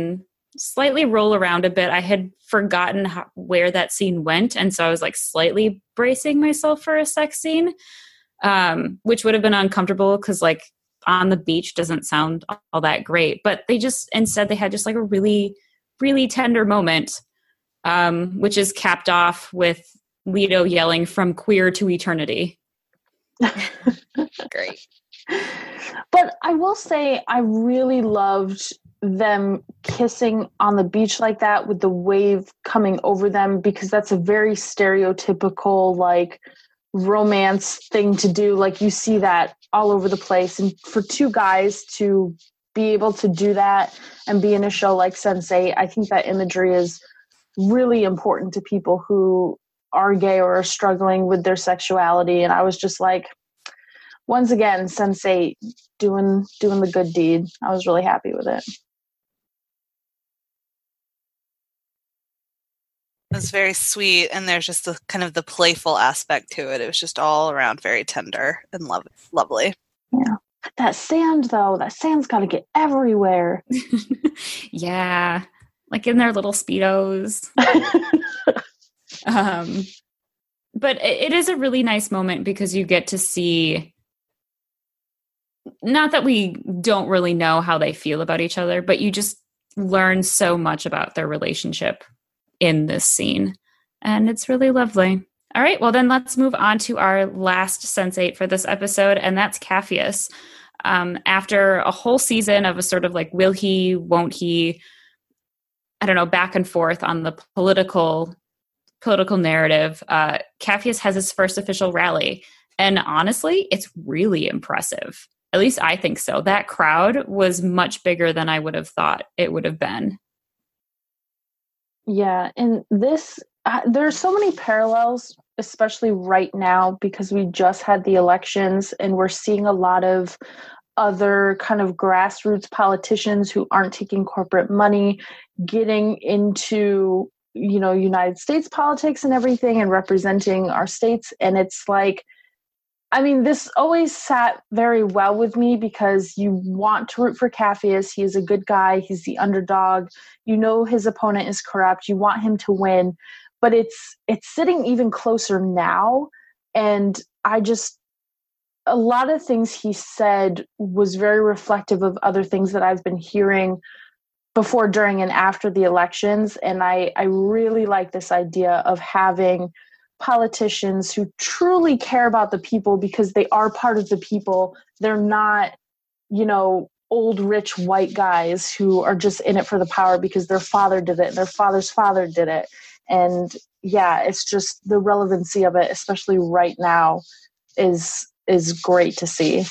slightly roll around a bit. I had forgotten how, where that scene went. And so I was like slightly bracing myself for a sex scene, um, which would have been uncomfortable because like on the beach doesn't sound all that great. But they just, instead they had just like a really, really tender moment, um, which is capped off with Leto yelling from queer to eternity. Great. But I will say I really loved them kissing on the beach like that with the wave coming over them, because that's a very stereotypical like romance thing to do. Like you see that all over the place. And for two guys to be able to do that and be in a show like sense eight, I think that imagery is really important to people who are gay or are struggling with their sexuality. And I was just like, once again, sense eight doing doing the good deed. I was really happy with it. It was very sweet, and there's just the kind of the playful aspect to it. It was just all around very tender and love, lovely. Yeah. That sand, though, that sand's got to get everywhere. Yeah. Like in their little Speedos. um, but it, it is a really nice moment because you get to see, not that we don't really know how they feel about each other, but you just learn so much about their relationship in this scene. And it's really lovely. All right, well then let's move on to our last sense eight for this episode, and that's Capheus. Um, after a whole season of a sort of like, will he, won't he, I don't know, back and forth on the political political narrative, uh, Capheus has his first official rally. And honestly, it's really impressive. At least I think so. That crowd was much bigger than I would have thought it would have been. Yeah, and this, uh, there are so many parallels, especially right now, because we just had the elections and we're seeing a lot of other kind of grassroots politicians who aren't taking corporate money, getting into, you know, United States politics and everything and representing our states. And it's like, I mean, this always sat very well with me because you want to root for Capheus. He is a good guy. He's the underdog. You know his opponent is corrupt. You want him to win. But it's it's sitting even closer now. And I just, a lot of things he said was very reflective of other things that I've been hearing before, during, and after the elections. And I, I really like this idea of having politicians who truly care about the people because they are part of the people. They're not, you know, old rich white guys who are just in it for the power because their father did it and their father's father did it. And yeah, it's just the relevancy of it, especially right now, is is great to see.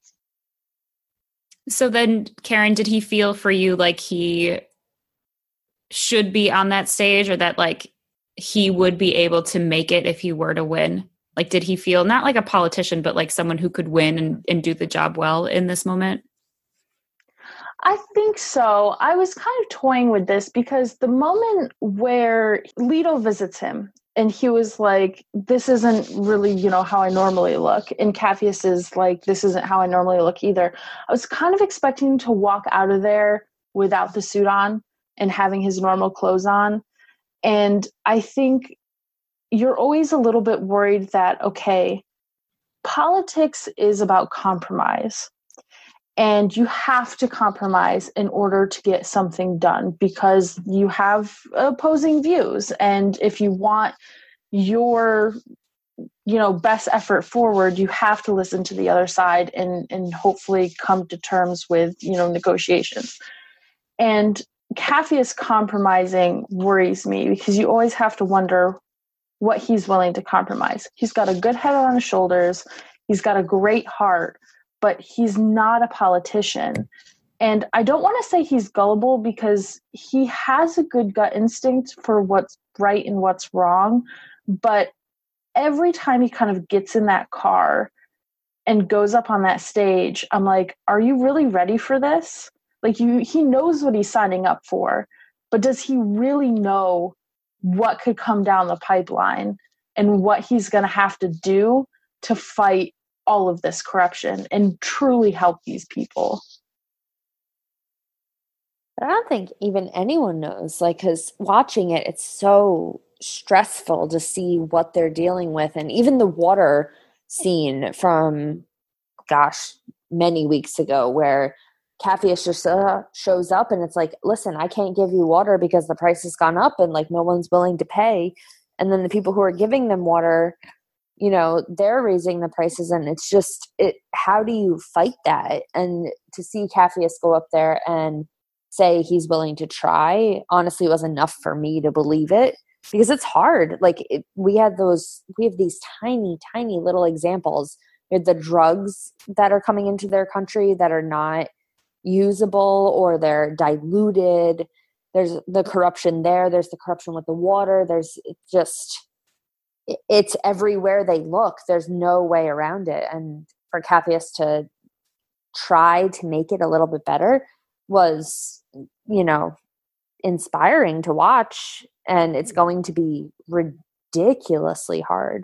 So then, Karen, did he feel for you like he should be on that stage, or that like he would be able to make it if he were to win? Like, did he feel not like a politician, but like someone who could win and, and do the job well in this moment? I think so. I was kind of toying with this because the moment where Leto visits him and he was like, this isn't really, you know, how I normally look. And Capheus is like, this isn't how I normally look either. I was kind of expecting him to walk out of there without the suit on and having his normal clothes on. And I think you're always a little bit worried that, okay, politics is about compromise. And you have to compromise in order to get something done because you have opposing views. And if you want your, you know, best effort forward, you have to listen to the other side and, and hopefully come to terms with, you know, negotiations. And Capheus compromising worries me because you always have to wonder what he's willing to compromise. He's got a good head on his shoulders. He's got a great heart, but he's not a politician. And I don't want to say he's gullible because he has a good gut instinct for what's right and what's wrong. But every time he kind of gets in that car and goes up on that stage, I'm like, are you really ready for this? Like, you, he knows what he's signing up for, but does he really know what could come down the pipeline and what he's going to have to do to fight all of this corruption and truly help these people? But I don't think even anyone knows, like, because watching it, it's so stressful to see what they're dealing with. And even the water scene from, gosh, many weeks ago, where Capheus just uh, shows up and it's like, listen, I can't give you water because the price has gone up and like no one's willing to pay. And then the people who are giving them water, you know, they're raising the prices, and it's just, it, how do you fight that? And to see Capheus go up there and say he's willing to try, honestly was enough for me to believe it, because it's hard. Like it, we had those, we have these tiny, tiny little examples. We had the drugs that are coming into their country that are not usable or they're diluted. There's the corruption there. There's the corruption with the water. There's just, it's everywhere they look. There's no way around it. And for Capheus to try to make it a little bit better was, you know, inspiring to watch. And it's going to be ridiculously hard.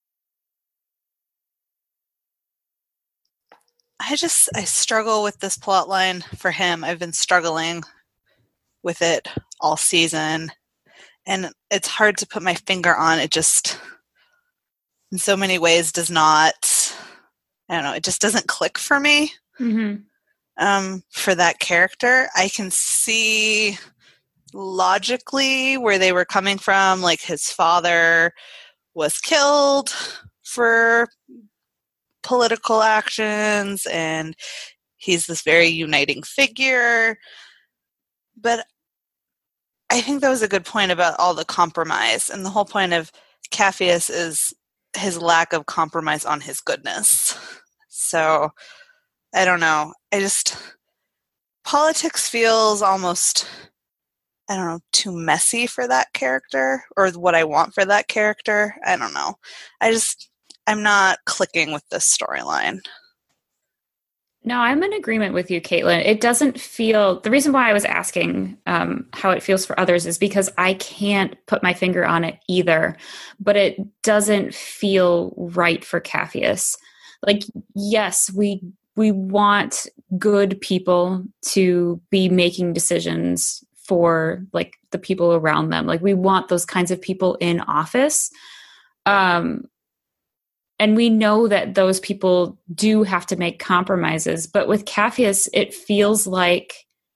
I just, I struggle with this plot line for him. I've been struggling with it all season. And it's hard to put my finger on. It just, in so many ways, does not, I don't know, it just doesn't click for me. Mm-hmm. Um, for that character. I can see logically where they were coming from. Like his father was killed for political actions and he's this very uniting figure. But I think that was a good point about all the compromise, and the whole point of Capheus is his lack of compromise on his goodness. So I don't know. I just, politics feels almost, I don't know, too messy for that character, or what I want for that character. I don't know. I just, I'm not clicking with this storyline. No, I'm in agreement with you, Caitlin. It doesn't feel, the reason why I was asking um, how it feels for others is because I can't put my finger on it either, but it doesn't feel right for Capheus. Like, yes, we we want good people to be making decisions for like the people around them. Like we want those kinds of people in office. Um, And we know that those people do have to make compromises. But with Capheus, it feels like,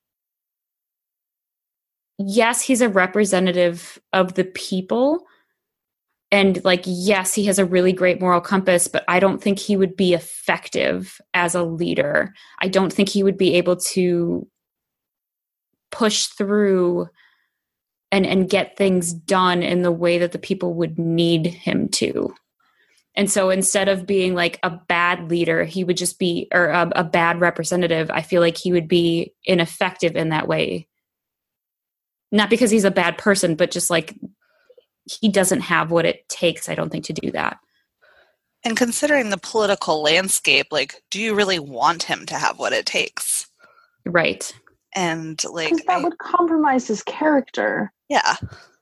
yes, he's a representative of the people. And like, yes, he has a really great moral compass, but I don't think he would be effective as a leader. I don't think he would be able to push through and, and get things done in the way that the people would need him to. And so instead of being like a bad leader, he would just be, or a, a bad representative, I feel like he would be ineffective in that way. Not because he's a bad person, but just like he doesn't have what it takes, I don't think, to do that. And considering the political landscape, like, do you really want him to have what it takes? Right. And like, because that I, would compromise his character. Yeah.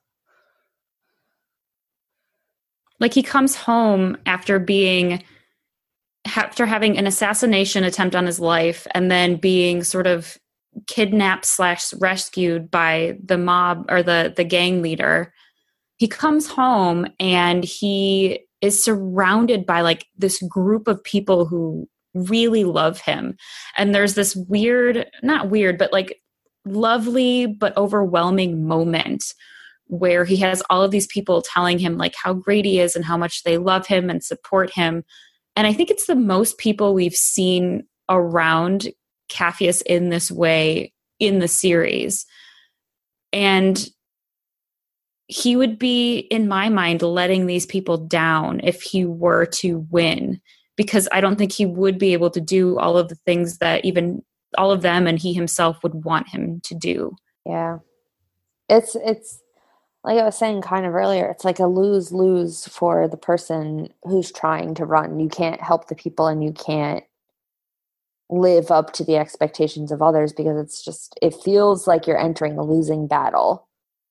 Like he comes home after being, after having an assassination attempt on his life and then being sort of kidnapped slash rescued by the mob or the, the gang leader. He comes home and he is surrounded by like this group of people who really love him. And there's this weird, not weird, but like lovely but overwhelming moment where he has all of these people telling him like how great he is and how much they love him and support him. And I think it's the most people we've seen around Capheus in this way in the series. And he would be, in my mind, letting these people down if he were to win, because I don't think he would be able to do all of the things that even all of them and he himself would want him to do. Yeah. It's, it's, like I was saying kind of earlier, it's like a lose-lose for the person who's trying to run. You can't help the people and you can't live up to the expectations of others because it's just, it feels like you're entering a losing battle.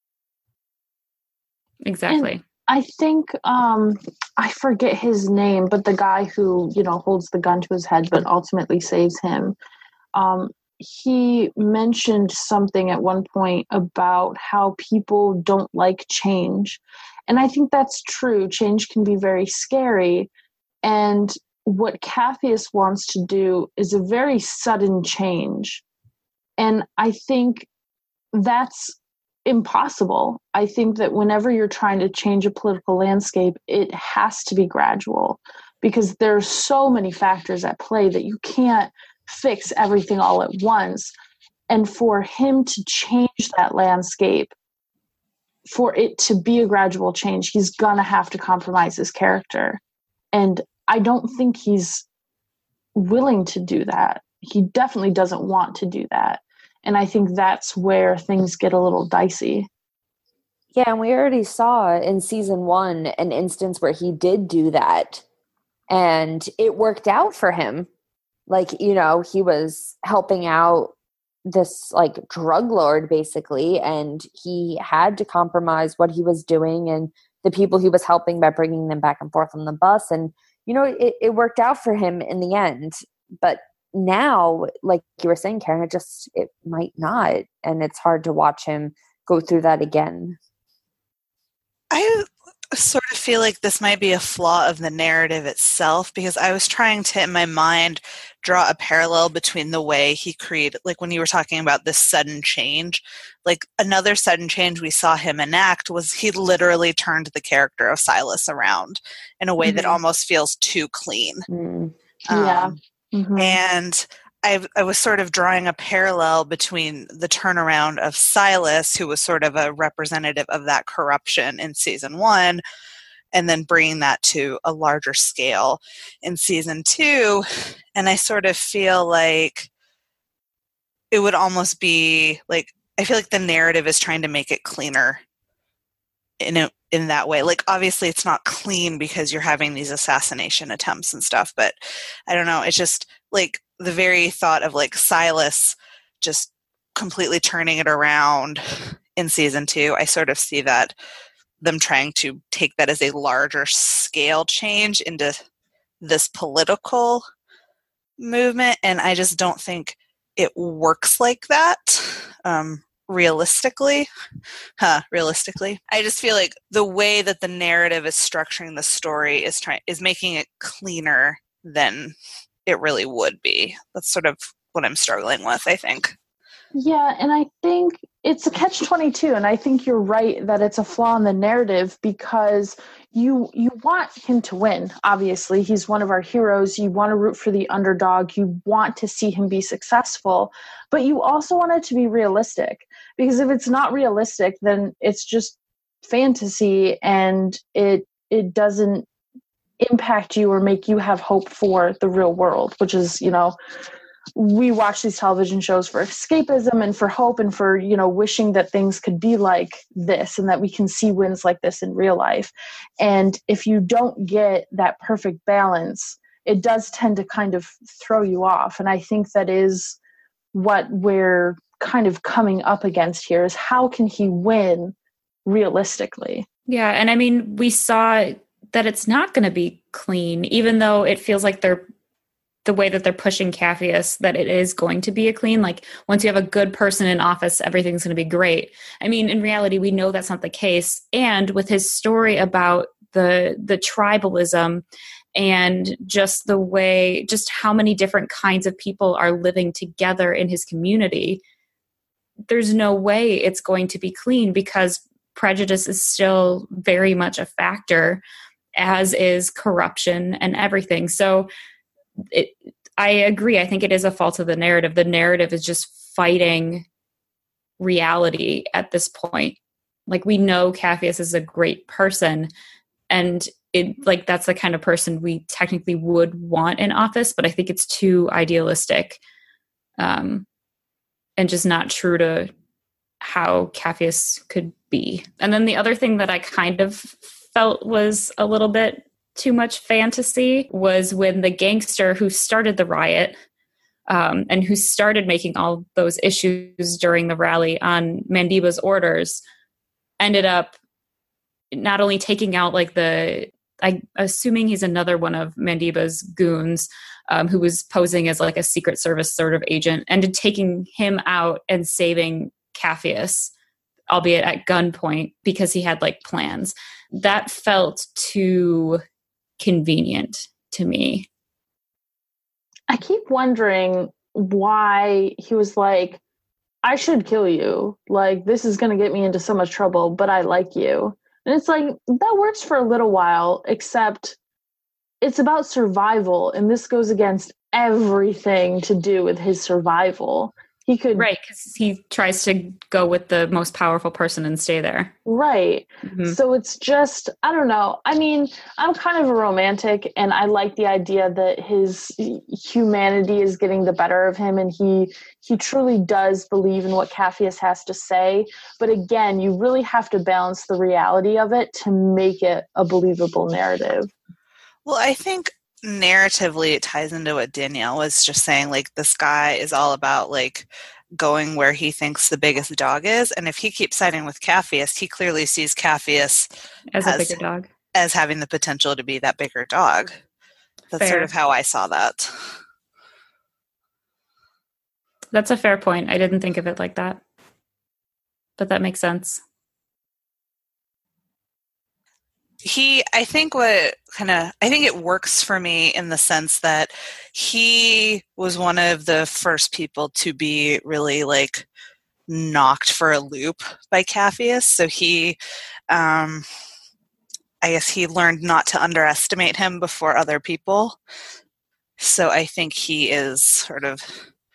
Exactly. And I think, um, I forget his name, but the guy who, you know, holds the gun to his head but ultimately saves him, um, he mentioned something at one point about how people don't like change. And I think that's true. Change can be very scary. And what Capheus wants to do is a very sudden change. And I think that's impossible. I think that whenever you're trying to change a political landscape, it has to be gradual, because there are so many factors at play that you can't fix everything all at once. And for him to change that landscape, for it to be a gradual change, he's gonna have to compromise his character. And I don't think he's willing to do that. He definitely doesn't want to do that. And I think that's where things get a little dicey. Yeah, and we already saw in season one an instance where he did do that, and it worked out for him. Like, you know, he was helping out this like drug lord basically, and he had to compromise what he was doing and the people he was helping by bringing them back and forth on the bus. And, you know, it, it worked out for him in the end. But now, like you were saying, Karen, it just, it might not. And it's hard to watch him go through that again. I sort of feel like this might be a flaw of the narrative itself, because I was trying to, in my mind, draw a parallel between the way he created, like when you were talking about this sudden change, like another sudden change we saw him enact was he literally turned the character of Silas around in a way mm-hmm. that almost feels too clean. Mm. Yeah. Um, mm-hmm. And I, I was sort of drawing a parallel between the turnaround of Silas, who was sort of a representative of that corruption in season one, and then bringing that to a larger scale in season two. And I sort of feel like it would almost be like, I feel like the narrative is trying to make it cleaner in a, in that way. Like, obviously it's not clean because you're having these assassination attempts and stuff, but I don't know. It's just like the very thought of like Silas just completely turning it around in season two. I sort of see that them trying to take that as a larger scale change into this political movement. And I just don't think it works like that. Um, realistically, huh, realistically, I just feel like the way that the narrative is structuring the story is trying, is making it cleaner than it really would be. That's sort of what I'm struggling with, I think. Yeah, and I think it's a catch twenty-two, and I think you're right that it's a flaw in the narrative, because you you want him to win. Obviously, he's one of our heroes. You want to root for the underdog. You want to see him be successful, but you also want it to be realistic, because if it's not realistic, then it's just fantasy, and it it doesn't impact you or make you have hope for the real world, which is, you know, we watch these television shows for escapism and for hope and for, you know, wishing that things could be like this and that we can see wins like this in real life. And if you don't get that perfect balance, it does tend to kind of throw you off. And I think that is what we're kind of coming up against here, is how can he win realistically? Yeah. And I mean, we saw that it's not going to be clean, even though it feels like they're the way that they're pushing Capheus, that it is going to be a clean, like once you have a good person in office, everything's going to be great. I mean, in reality, we know that's not the case. And with his story about the, the tribalism and just the way, just how many different kinds of people are living together in his community, there's no way it's going to be clean, because prejudice is still very much a factor, as is corruption and everything. So It, I agree. I think it is a fault of the narrative. The narrative is just fighting reality at this point. Like, we know Capheus is a great person, and it like that's the kind of person we technically would want in office, but I think it's too idealistic, um, and just not true to how Capheus could be. And then the other thing that I kind of felt was a little bit too much fantasy was when the gangster who started the riot, um, and who started making all those issues during the rally on Mandiba's orders, ended up not only taking out like the I'm assuming he's another one of Mandiba's goons, um, who was posing as like a Secret Service sort of agent, and taking him out and saving Capheus, albeit at gunpoint, because he had like plans. That felt too convenient to me. I keep wondering why he was like, I should kill you. Like, this is going to get me into so much trouble, but I like you. And it's like, that works for a little while, except it's about survival. And this goes against everything to do with his survival. He could. Right, because he tries to go with the most powerful person and stay there. Right. Mm-hmm. So it's just, I don't know. I mean, I'm kind of a romantic, and I like the idea that his humanity is getting the better of him, and he he truly does believe in what Capheus has to say. But again, you really have to balance the reality of it to make it a believable narrative. Well, I think narratively it ties into what Danielle was just saying. Like, this guy is all about like going where he thinks the biggest dog is, and if he keeps siding with Capheus, he clearly sees Capheus as, as a bigger dog, as having the potential to be that bigger dog. That's fair. Sort of how I saw that. That's a fair point. I didn't think of it like that, but that makes sense. He, I think what kind of, I think it works for me in the sense that he was one of the first people to be really like knocked for a loop by Capheus. So he, um, I guess he learned not to underestimate him before other people. So I think he is sort of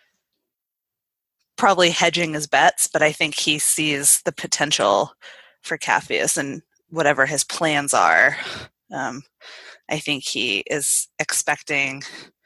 probably hedging his bets, but I think he sees the potential for Capheus, and whatever his plans are, um, I think he is expecting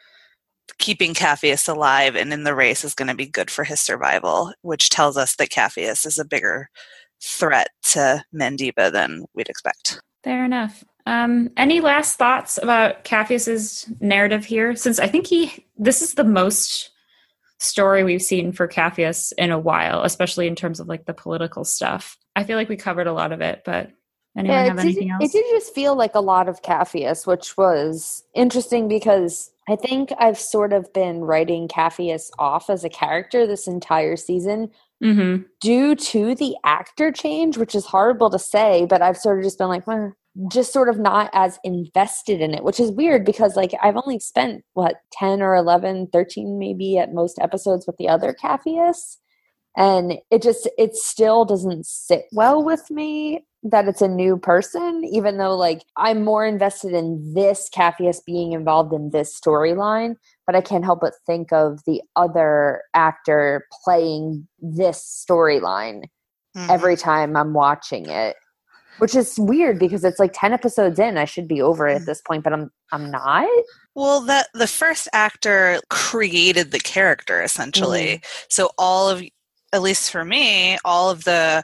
keeping Capheus alive and in the race is going to be good for his survival, which tells us that Capheus is a bigger threat to Mandiba than we'd expect. Fair enough. Um, any last thoughts about Capheus's narrative here? Since I think he, this is the most story we've seen for Capheus in a while, especially in terms of like the political stuff. I feel like we covered a lot of it, but anyone yeah, have did, anything else? It did just feel like a lot of Capheus, which was interesting because I think I've sort of been writing Capheus off as a character this entire season mm-hmm. due to the actor change, which is horrible to say, but I've sort of just been like, well, just sort of not as invested in it, which is weird because like I've only spent what ten or eleven, thirteen maybe at most episodes with the other Capheus. And it just, it still doesn't sit well with me that it's a new person, even though like I'm more invested in this Capheus being involved in this storyline, but I can't help but think of the other actor playing this storyline mm-hmm. every time I'm watching it, which is weird because it's like ten episodes in. I should be over it at this point, but I'm I'm not. Well, that the first actor created the character essentially. Mm-hmm. So all of at least for me, all of the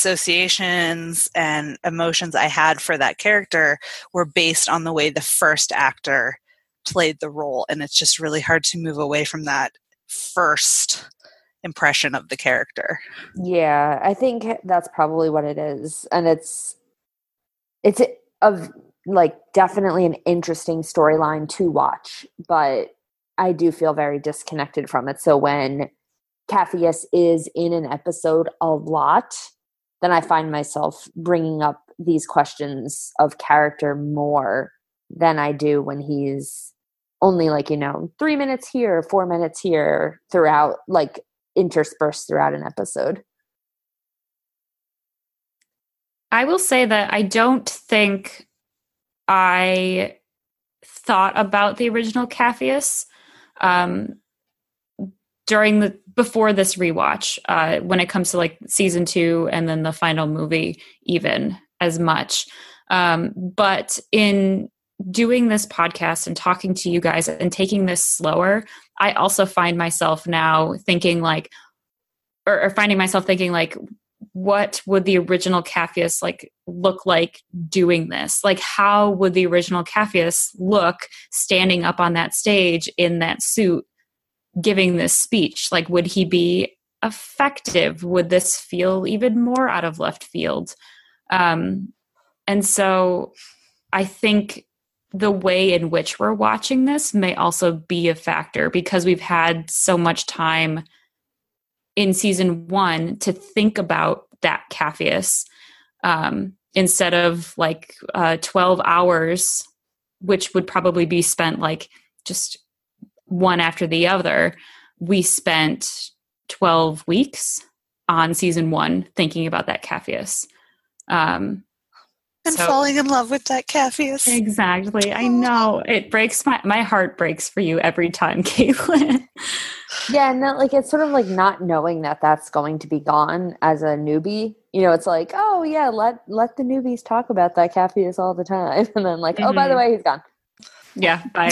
associations and emotions I had for that character were based on the way the first actor played the role. And it's just really hard to move away from that first impression of the character. Yeah, I think that's probably what it is. And it's, it's of like definitely an interesting storyline to watch, but I do feel very disconnected from it. So when Capheus is in an episode a lot, then I find myself bringing up these questions of character more than I do when he's only like, you know, three minutes here, four minutes here throughout, like interspersed throughout an episode. I will say that I don't think I thought about the original Capheus um, during the before this rewatch, uh, when it comes to like season two and then the final movie, even as much. Um, but in doing this podcast and talking to you guys and taking this slower, I also find myself now thinking like, or, or finding myself thinking like, what would the original Capheus like look like doing this? Like, how would the original Capheus look standing up on that stage in that suit, giving this speech? Like, would he be effective? Would this feel even more out of left field? Um, and so I think the way in which we're watching this may also be a factor because we've had so much time in season one to think about that Capheus um, instead of like uh, twelve hours, which would probably be spent like just one after the other. We spent twelve weeks on season one thinking about that Capheus. Um, and so, falling in love with that Capheus. Exactly. I know. It breaks my, my heart breaks for you every time, Caitlin. Yeah, and that, like, it's sort of like not knowing that that's going to be gone as a newbie. You know, it's like, oh yeah, let let the newbies talk about that Capheus all the time, and then like, mm-hmm. oh, by the way, he's gone. Yeah, bye.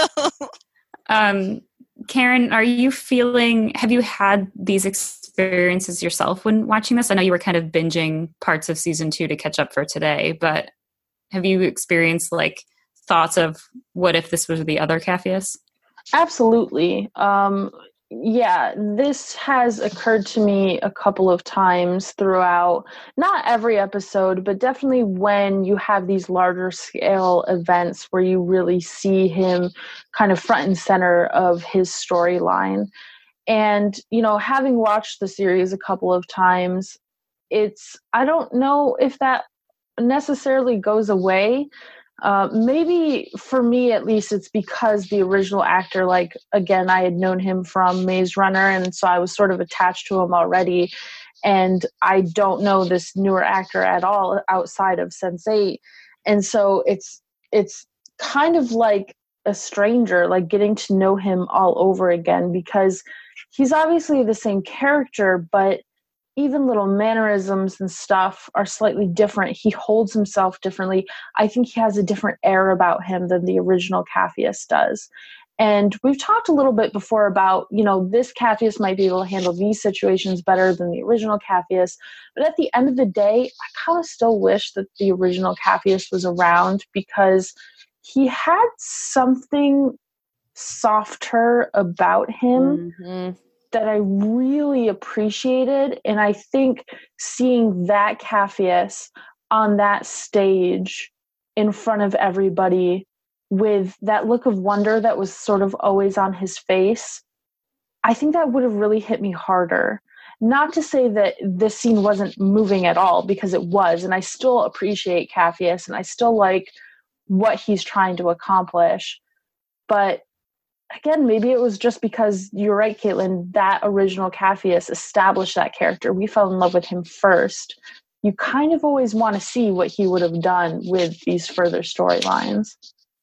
um, Karen, are you feeling? Have you had these experiences yourself when watching this? I know you were kind of binging parts of season two to catch up for today, but have you experienced like thoughts of what if this was the other Capheus? Absolutely. Um, yeah, this has occurred to me a couple of times throughout, not every episode, but definitely when you have these larger scale events where you really see him kind of front and center of his storyline. And, you know, having watched the series a couple of times, it's, I don't know if that necessarily goes away. Uh, maybe for me, at least, it's because the original actor, like, again, I had known him from Maze Runner, and so I was sort of attached to him already. And I don't know this newer actor at all outside of sense eight. And so it's it's kind of like a stranger, like getting to know him all over again, because he's obviously the same character, but even little mannerisms and stuff are slightly different. He holds himself differently. I think he has a different air about him than the original Capheus does. And we've talked a little bit before about, you know, this Capheus might be able to handle these situations better than the original Capheus. But at the end of the day, I kind of still wish that the original Capheus was around because he had something softer about him. Mm-hmm. that I really appreciated. And I think seeing that Capheus on that stage in front of everybody with that look of wonder that was sort of always on his face, I think that would have really hit me harder. Not to say that this scene wasn't moving at all, because it was, and I still appreciate Capheus and I still like what he's trying to accomplish. But again, maybe it was just because you're right, Caitlin, that original Capheus established that character. We fell in love with him first. You kind of always want to see what he would have done with these further storylines.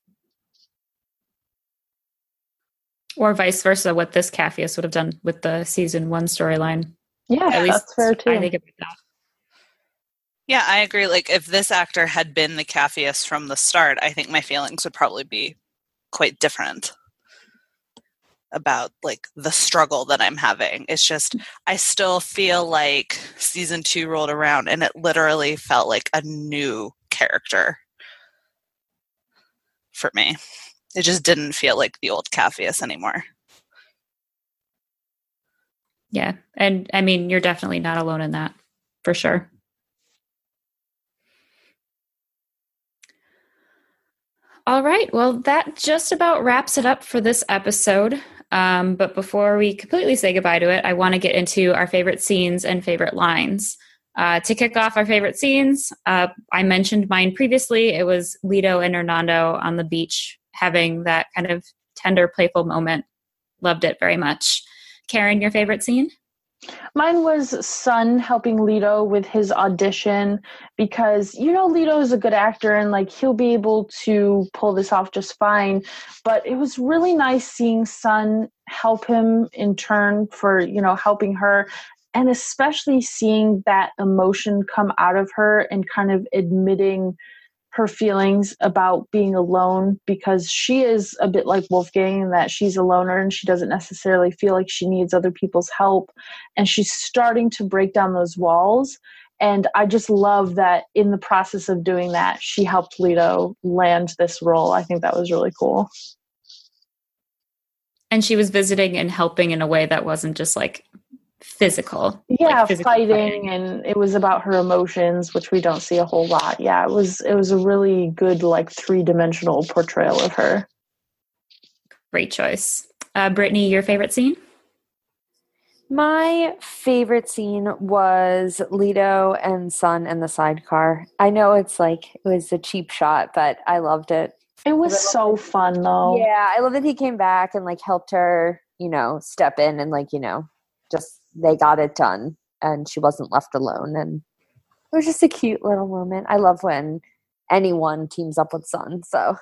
Or vice versa, what this Capheus would have done with the season one storyline. Yeah, At least that's fair too. I think about that. Yeah, I agree. Like, if this actor had been the Capheus from the start, I think my feelings would probably be quite different about like the struggle that I'm having. It's just, I still feel like season two rolled around and it literally felt like a new character for me. It just didn't feel like the old Capheus anymore. Yeah. And I mean, you're definitely not alone in that, for sure. All right. Well, that just about wraps it up for this episode. Um, but before we completely say goodbye to it, I want to get into our favorite scenes and favorite lines. Uh, to kick off our favorite scenes, uh, I mentioned mine previously. It was Leto and Hernando on the beach having that kind of tender, playful moment. Loved it very much. Karen, your favorite scene? Mine was Sun helping Leto with his audition because, you know, Leto is a good actor and like he'll be able to pull this off just fine. But it was really nice seeing Sun help him in turn for, you know, helping her, and especially seeing that emotion come out of her and kind of admitting her feelings about being alone, because she is a bit like Wolfgang in that she's a loner and she doesn't necessarily feel like she needs other people's help. And she's starting to break down those walls. And I just love that in the process of doing that, she helped Leto land this role. I think that was really cool. And she was visiting and helping in a way that wasn't just like physical. Yeah, like physical fighting, fighting, and it was about her emotions, which we don't see a whole lot. Yeah, it was it was a really good like three-dimensional portrayal of her. Great choice. Uh, Brittany, your favorite scene? My favorite scene was Leto and Sun in the sidecar. I know it's like, it was a cheap shot, but I loved it. It was so fun, though. Yeah, I love that he came back and like helped her, you know, step in and like, you know, just they got it done and she wasn't left alone. And it was just a cute little moment. I love when anyone teams up with Sun. So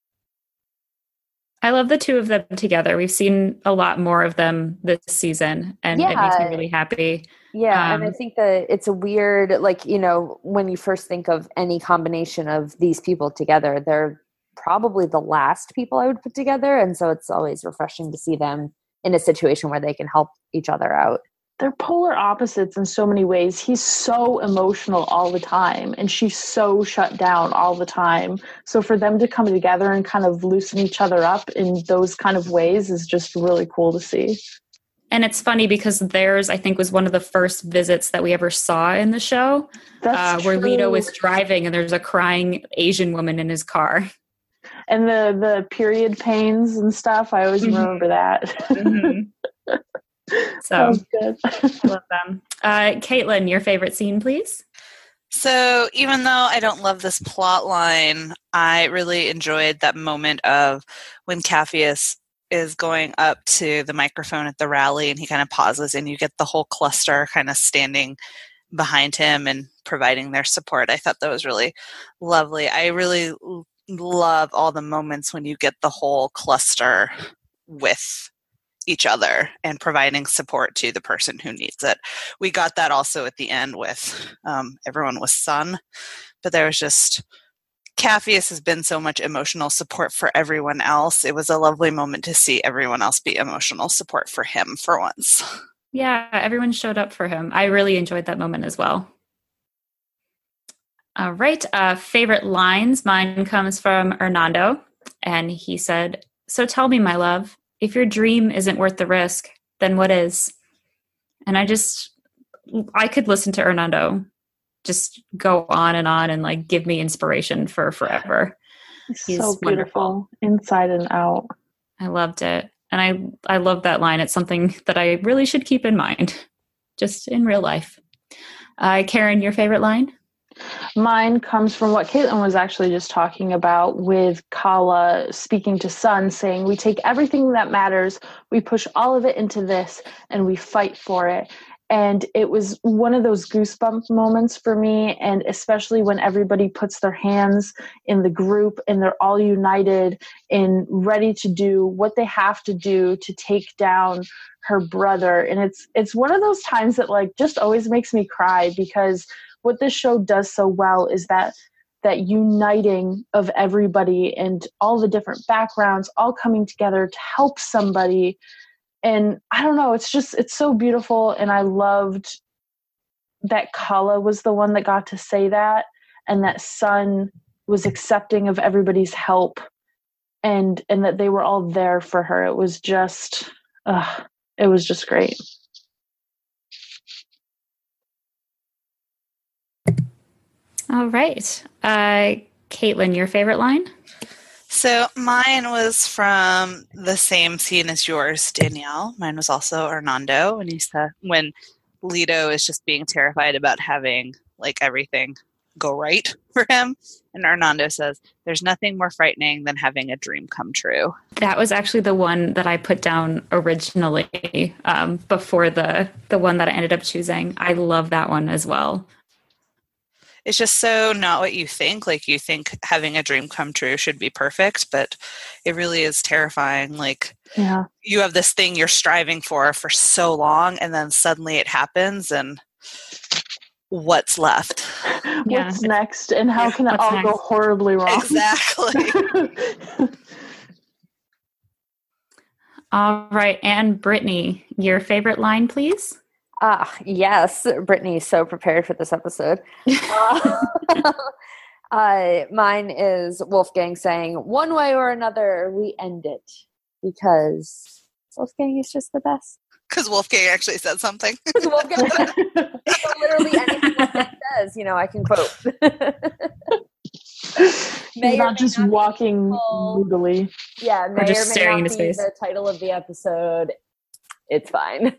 I love the two of them together. We've seen a lot more of them this season, and Yeah. it makes me really happy. yeah, Um, and I think that it's a weird, like, you know, when you first think of any combination of these people together, they're probably the last people I would put together. And so it's always refreshing to see them in a situation where they can help each other out. They're polar opposites in so many ways. He's so emotional all the time, and she's so shut down all the time. So for them to come together and kind of loosen each other up in those kind of ways is just really cool to see. And it's funny because theirs, I think, was one of the first visits that we ever saw in the show, That's uh, where true. Leto is driving and there's a crying Asian woman in his car. And the, the period pains and stuff, I always Mhm. remember that. Mm-hmm. So That was good. I love them. Uh, Caitlin, your favorite scene, please? So even though I don't love this plot line, I really enjoyed that moment of when Capheus is going up to the microphone at the rally and he kind of pauses and you get the whole cluster kind of standing behind him and providing their support. I thought that was really lovely. I really l- love all the moments when you get the whole cluster with each other and providing support to the person who needs it. We got that also at the end with um, everyone with Sun, but there was just Capheus has been so much emotional support for everyone else. It was a lovely moment to see everyone else be emotional support for him for once. Yeah, everyone showed up for him. I really enjoyed that moment as well. All right. Uh, favorite lines. Mine comes from Hernando, and he said, "So tell me, my love, if your dream isn't worth the risk, then what is?" And I just, I could listen to Hernando just go on and on and like give me inspiration for forever. He's so beautiful, wonderful. inside and out. I loved it. And I, I love that line. It's something that I really should keep in mind, just in real life. Uh, Karen, your favorite line? Mine comes from what Caitlin was actually just talking about with Kala speaking to Sun, saying, we take everything that matters, we push all of it into this, and we fight for it. And it was one of those goosebump moments for me, and especially when everybody puts their hands in the group and they're all united and ready to do what they have to do to take down her brother. And it's it's one of those times that like just always makes me cry, because what this show does so well is that that uniting of everybody and all the different backgrounds all coming together to help somebody. And I don't know, it's just, it's so beautiful. And I loved that Kala was the one that got to say that, and that Sun was accepting of everybody's help, and, and that they were all there for her. It was just, uh, it was just great. All right. Uh, Caitlin, your favorite line? So mine was from the same scene as yours, Danielle. Mine was also Hernando when he said, when Leto is just being terrified about having like everything go right for him, and Hernando says, "There's nothing more frightening than having a dream come true." That was actually the one that I put down originally um, before the the one that I ended up choosing. I love that one as well. It's just so not what you think. Like you think having a dream come true should be perfect, but it really is terrifying. Like Yeah. you have this thing you're striving for for so long, and then suddenly it happens, and what's left? Yeah. What's next, and how Yeah, can it what's all next? go horribly wrong? Exactly. All right. And Brittany, your favorite line, please? Ah, yes. Brittany's so prepared for this episode. uh, uh, mine is Wolfgang saying, one way or another, we end it. Because Wolfgang is just the best. Because Wolfgang actually said something. Because Wolfgang said, so literally anything Wolfgang says, you know, I can quote. He's not just not walking moodily. Yeah, may or just or may staring not in his be face. the title of the episode. It's fine.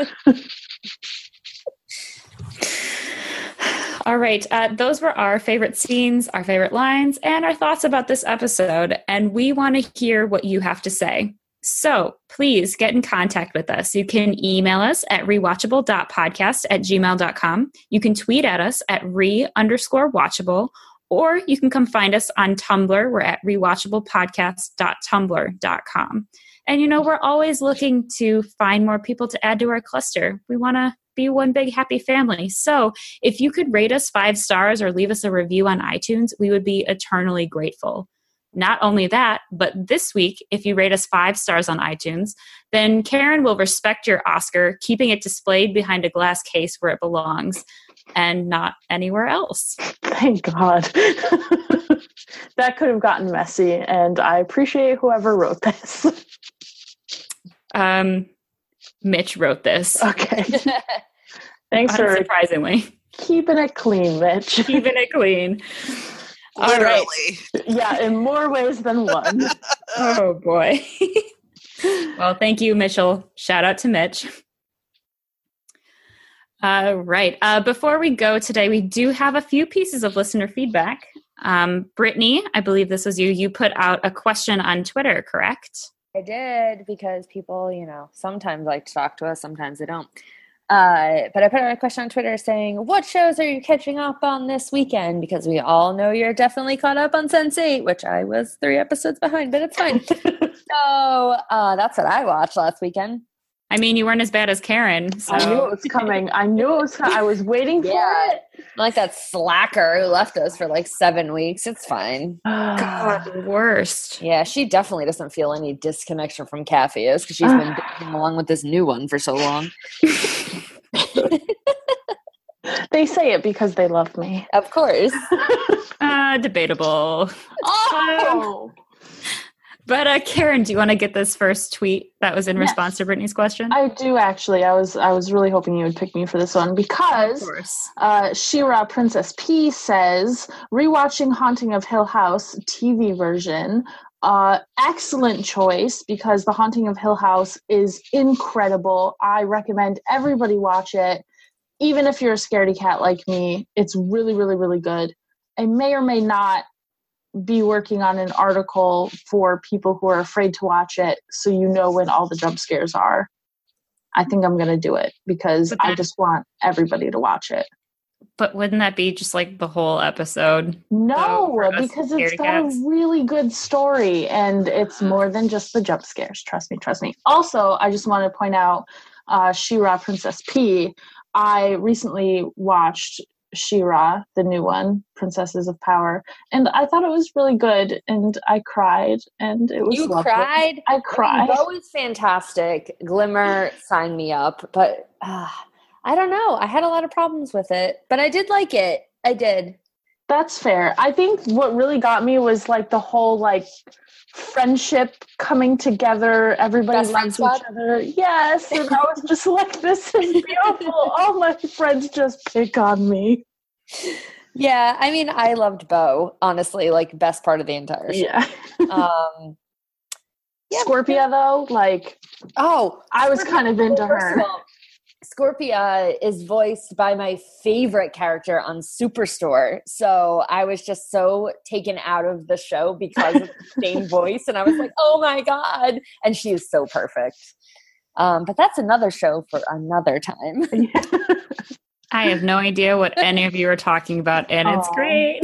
All right. Uh, those were our favorite scenes, our favorite lines, and our thoughts about this episode. And we want to hear what you have to say. So please get in contact with us. You can email us at rewatchable.podcast at gmail dot com. You can tweet at us at re underscore watchable, or you can come find us on Tumblr. We're at rewatchablepodcast dot tumblr dot com. And, you know, we're always looking to find more people to add to our cluster. We want to be one big happy family. So if you could rate us five stars or leave us a review on iTunes, we would be eternally grateful. Not only that, but this week, if you rate us five stars on iTunes, then Karen will respect your Oscar, keeping it displayed behind a glass case where it belongs and not anywhere else. Thank God. That could have gotten messy, and I appreciate whoever wrote this. Um, Mitch wrote this. Okay. Thanks for surprisingly keeping it clean, Mitch. Keeping it clean. Literally. All right. Yeah, in more ways than one. Oh boy. Well, thank you, Mitchell. Shout out to Mitch. Uh, right. Uh, before we go today, we do have a few pieces of listener feedback. Um, Brittany, I believe this was you. You put out a question on Twitter, correct? I did, because people, you know, sometimes like to talk to us, sometimes they don't. Uh, but I put out a question on Twitter saying, what shows are you catching up on this weekend? Because we all know you're definitely caught up on Sense eight, which I was three episodes behind, but it's fine. So uh, that's what I watched last weekend. I mean, you weren't as bad as Karen. So. I knew it was coming. I knew it was coming. I was waiting for Yeah. it. Like that slacker who left us for like seven weeks. It's fine. God, the worst. Yeah, she definitely doesn't feel any disconnection from Caffeus because she's been dating along with this new one for so long. They say it because they love me. Of course. Uh, debatable. Oh! But uh, Karen, do you want to get this first tweet that was in Yes. response to Brittany's question? I do actually. I was I was really hoping you would pick me for this one because Of course. uh, She-Ra Princess P says, rewatching Haunting of Hill House T V version. Uh, excellent choice because The Haunting of Hill House is incredible. I recommend everybody watch it. Even if you're a scaredy cat like me, it's really, really, really good. I may or may not be working on an article for people who are afraid to watch it so you know when all the jump scares are. I think I'm going to do it because But I that- just want everybody to watch it. But wouldn't that be just like the whole episode? No, So, for us because it's scaredy got cats. a really good story and it's more than just the jump scares. Trust me, trust me. Also, I just want to point out uh, She-Ra Princess P. I recently watched She-Ra, the new one, Princesses of Power, and I thought it was really good, and I cried, and it was You lovely. cried? I cried. Bo is fantastic. Glimmer signed me up, but uh, I don't know. I had a lot of problems with it, but I did like it. I did. That's fair. I think what really got me was like the whole like friendship coming together. Everybody Best friend loves squad? each other. Yes. And I was just like, this is beautiful. All my friends just pick on me. Yeah, I mean, I loved Bo, honestly, like best part of the entire show. Yeah. Um, yeah. Scorpia though, like Oh, I was kind of into First her. of all, Scorpia is voiced by my favorite character on Superstore. So I was just so taken out of the show because of the same voice. And I was like, oh my God. And she is so perfect. Um, but that's another show for another time. I have no idea what any of you are talking about, and it's Aw. great.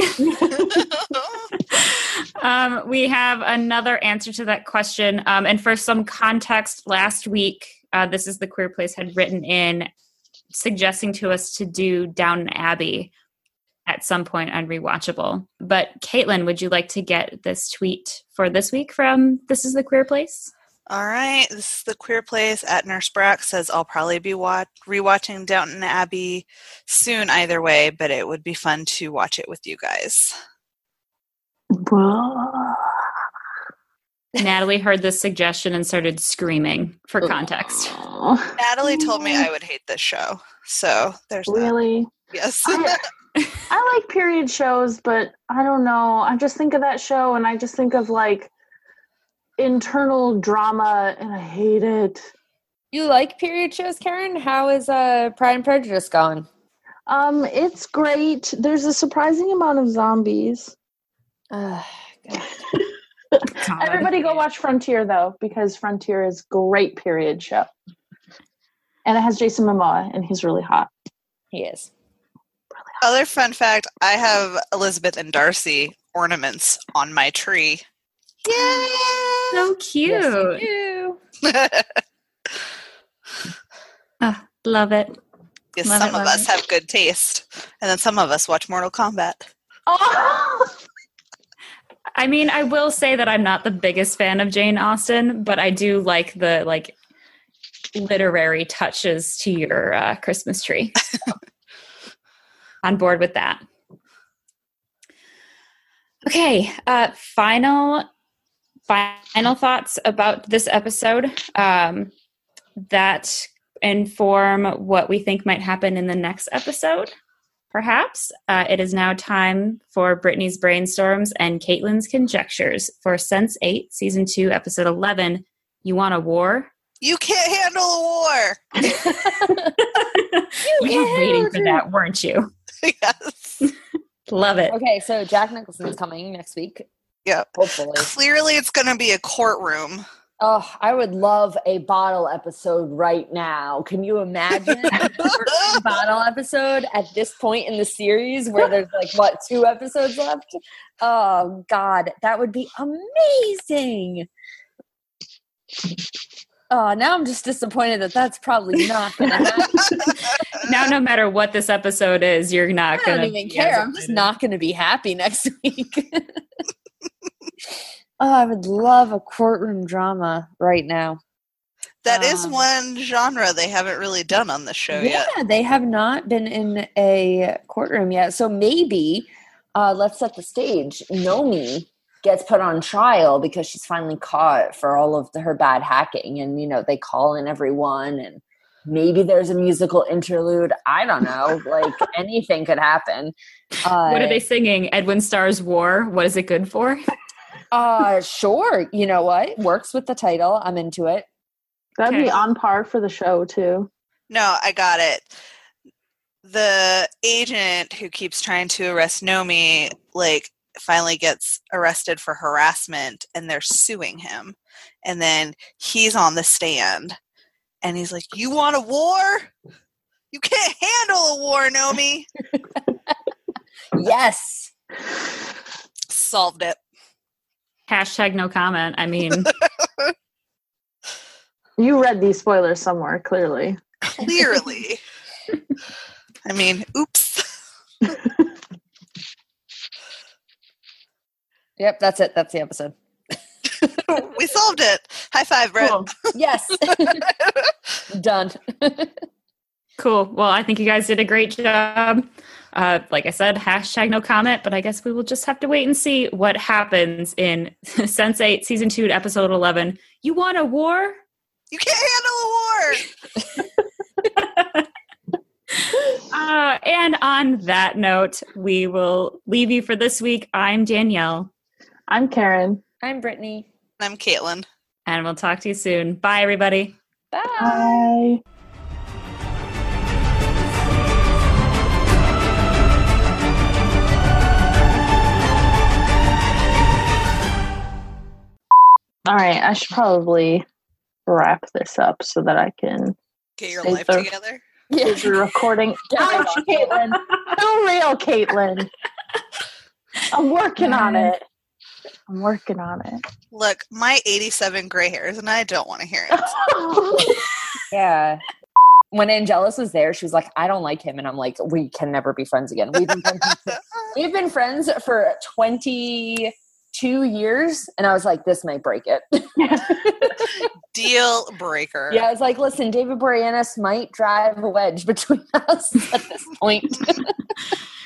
um, we have another answer to that question. Um, and for some context, last week, uh, this is the Queer Place had written in suggesting to us to do Downton Abbey at some point on Rewatchable. But Caitlin, would you like to get this tweet for this week from This is the Queer Place? All right, this is the Queer Place at Nurse Brack says I'll probably be watch- rewatching Downton Abbey soon either way, but it would be fun to watch it with you guys. Natalie heard this suggestion and started screaming for context. Aw. Natalie told me I would hate this show. So there's that. Really? Yes. I, I like period shows, but I don't know. I just think of that show and I just think of like internal drama and I hate it. You like period shows, Karen? How is uh, Pride and Prejudice going? Um, it's great. There's a surprising amount of zombies. Uh, God. God. Everybody go watch Frontier though, because Frontier is a great period show. And it has Jason Momoa and he's really hot. He is. Other fun fact, I have Elizabeth and Darcy ornaments on my tree. Yay! So cute. Yes, you do. Ah, love it. Yes, Love some it, of love us it. have good taste. And then some of us watch Mortal Kombat. Oh! I mean, I will say that I'm not the biggest fan of Jane Austen, but I do like the like literary touches to your uh, Christmas tree. So, on board with that. Okay, uh, final final thoughts about this episode um, that inform what we think might happen in the next episode. Perhaps uh, it is now time for Brittany's brainstorms and Caitlin's conjectures for Sense eight, Season two, Episode eleven, You Want a War? You can't handle a war! You were waiting for that, weren't you? Yes. Love it. Okay, so Jack Nicholson's coming next week. Yeah. Hopefully. Clearly it's going to be a courtroom. Oh, I would love a bottle episode right now. Can you imagine a bottle episode at this point in the series where there's like, what, two episodes left? Oh, God, that would be amazing. Oh, now I'm just disappointed that that's probably not going to happen. Now, no matter what this episode is, you're not I going don't to even care. I'm just not going to be happy next week. Oh, I would love a courtroom drama right now. That is Um, one genre they haven't really done on the show Yeah, yet. they have not been in a courtroom yet. So maybe uh, let's set the stage. Nomi gets put on trial because she's finally caught for all of the, her bad hacking. And, you know, they call in everyone and maybe there's a musical interlude. I don't know. Like anything could happen. Uh, What are they singing? Edwin Starr's War? What is it good for? Uh, sure. You know what? Works with the title. I'm into it. That'd Okay. be on par for the show too. No, I got it. The agent who keeps trying to arrest Nomi, like, finally gets arrested for harassment and they're suing him. And then he's on the stand and he's like, you want a war? You can't handle a war, Nomi. Yes. Solved it. Hashtag no comment. I mean, You read these spoilers somewhere, clearly. Clearly. I mean, oops. Yep, that's it. That's the episode. We solved it. High five, Brett. Cool. Yes. Done. cool. Well, I think you guys did a great job. Uh, like I said, hashtag no comment, but I guess we will just have to wait and see what happens in Sense eight, Season two, Episode eleven. You want a war? You can't handle a war. Uh, and on that note, we will leave you for this week. I'm Danielle, I'm Karen. I'm Brittany. I'm Caitlin. and we'll talk to you soon. Bye, everybody. Bye. Bye. All right, I should probably wrap this up so that I can Get your Stay life there. together. do the recording. Get rid of Ouch, Caitlin. So real, Caitlin. I'm working on it. I'm working on it. Look, my eighty-seven gray hairs, and I don't want to hear it. Yeah. When Angelus was there, she was like, I don't like him. And I'm like, we can never be friends again. We've been friends, we've been friends for twenty-two years. And I was like, this might break it. Deal breaker. Yeah, I was like, listen, David Boreanaz might drive a wedge between us at this point.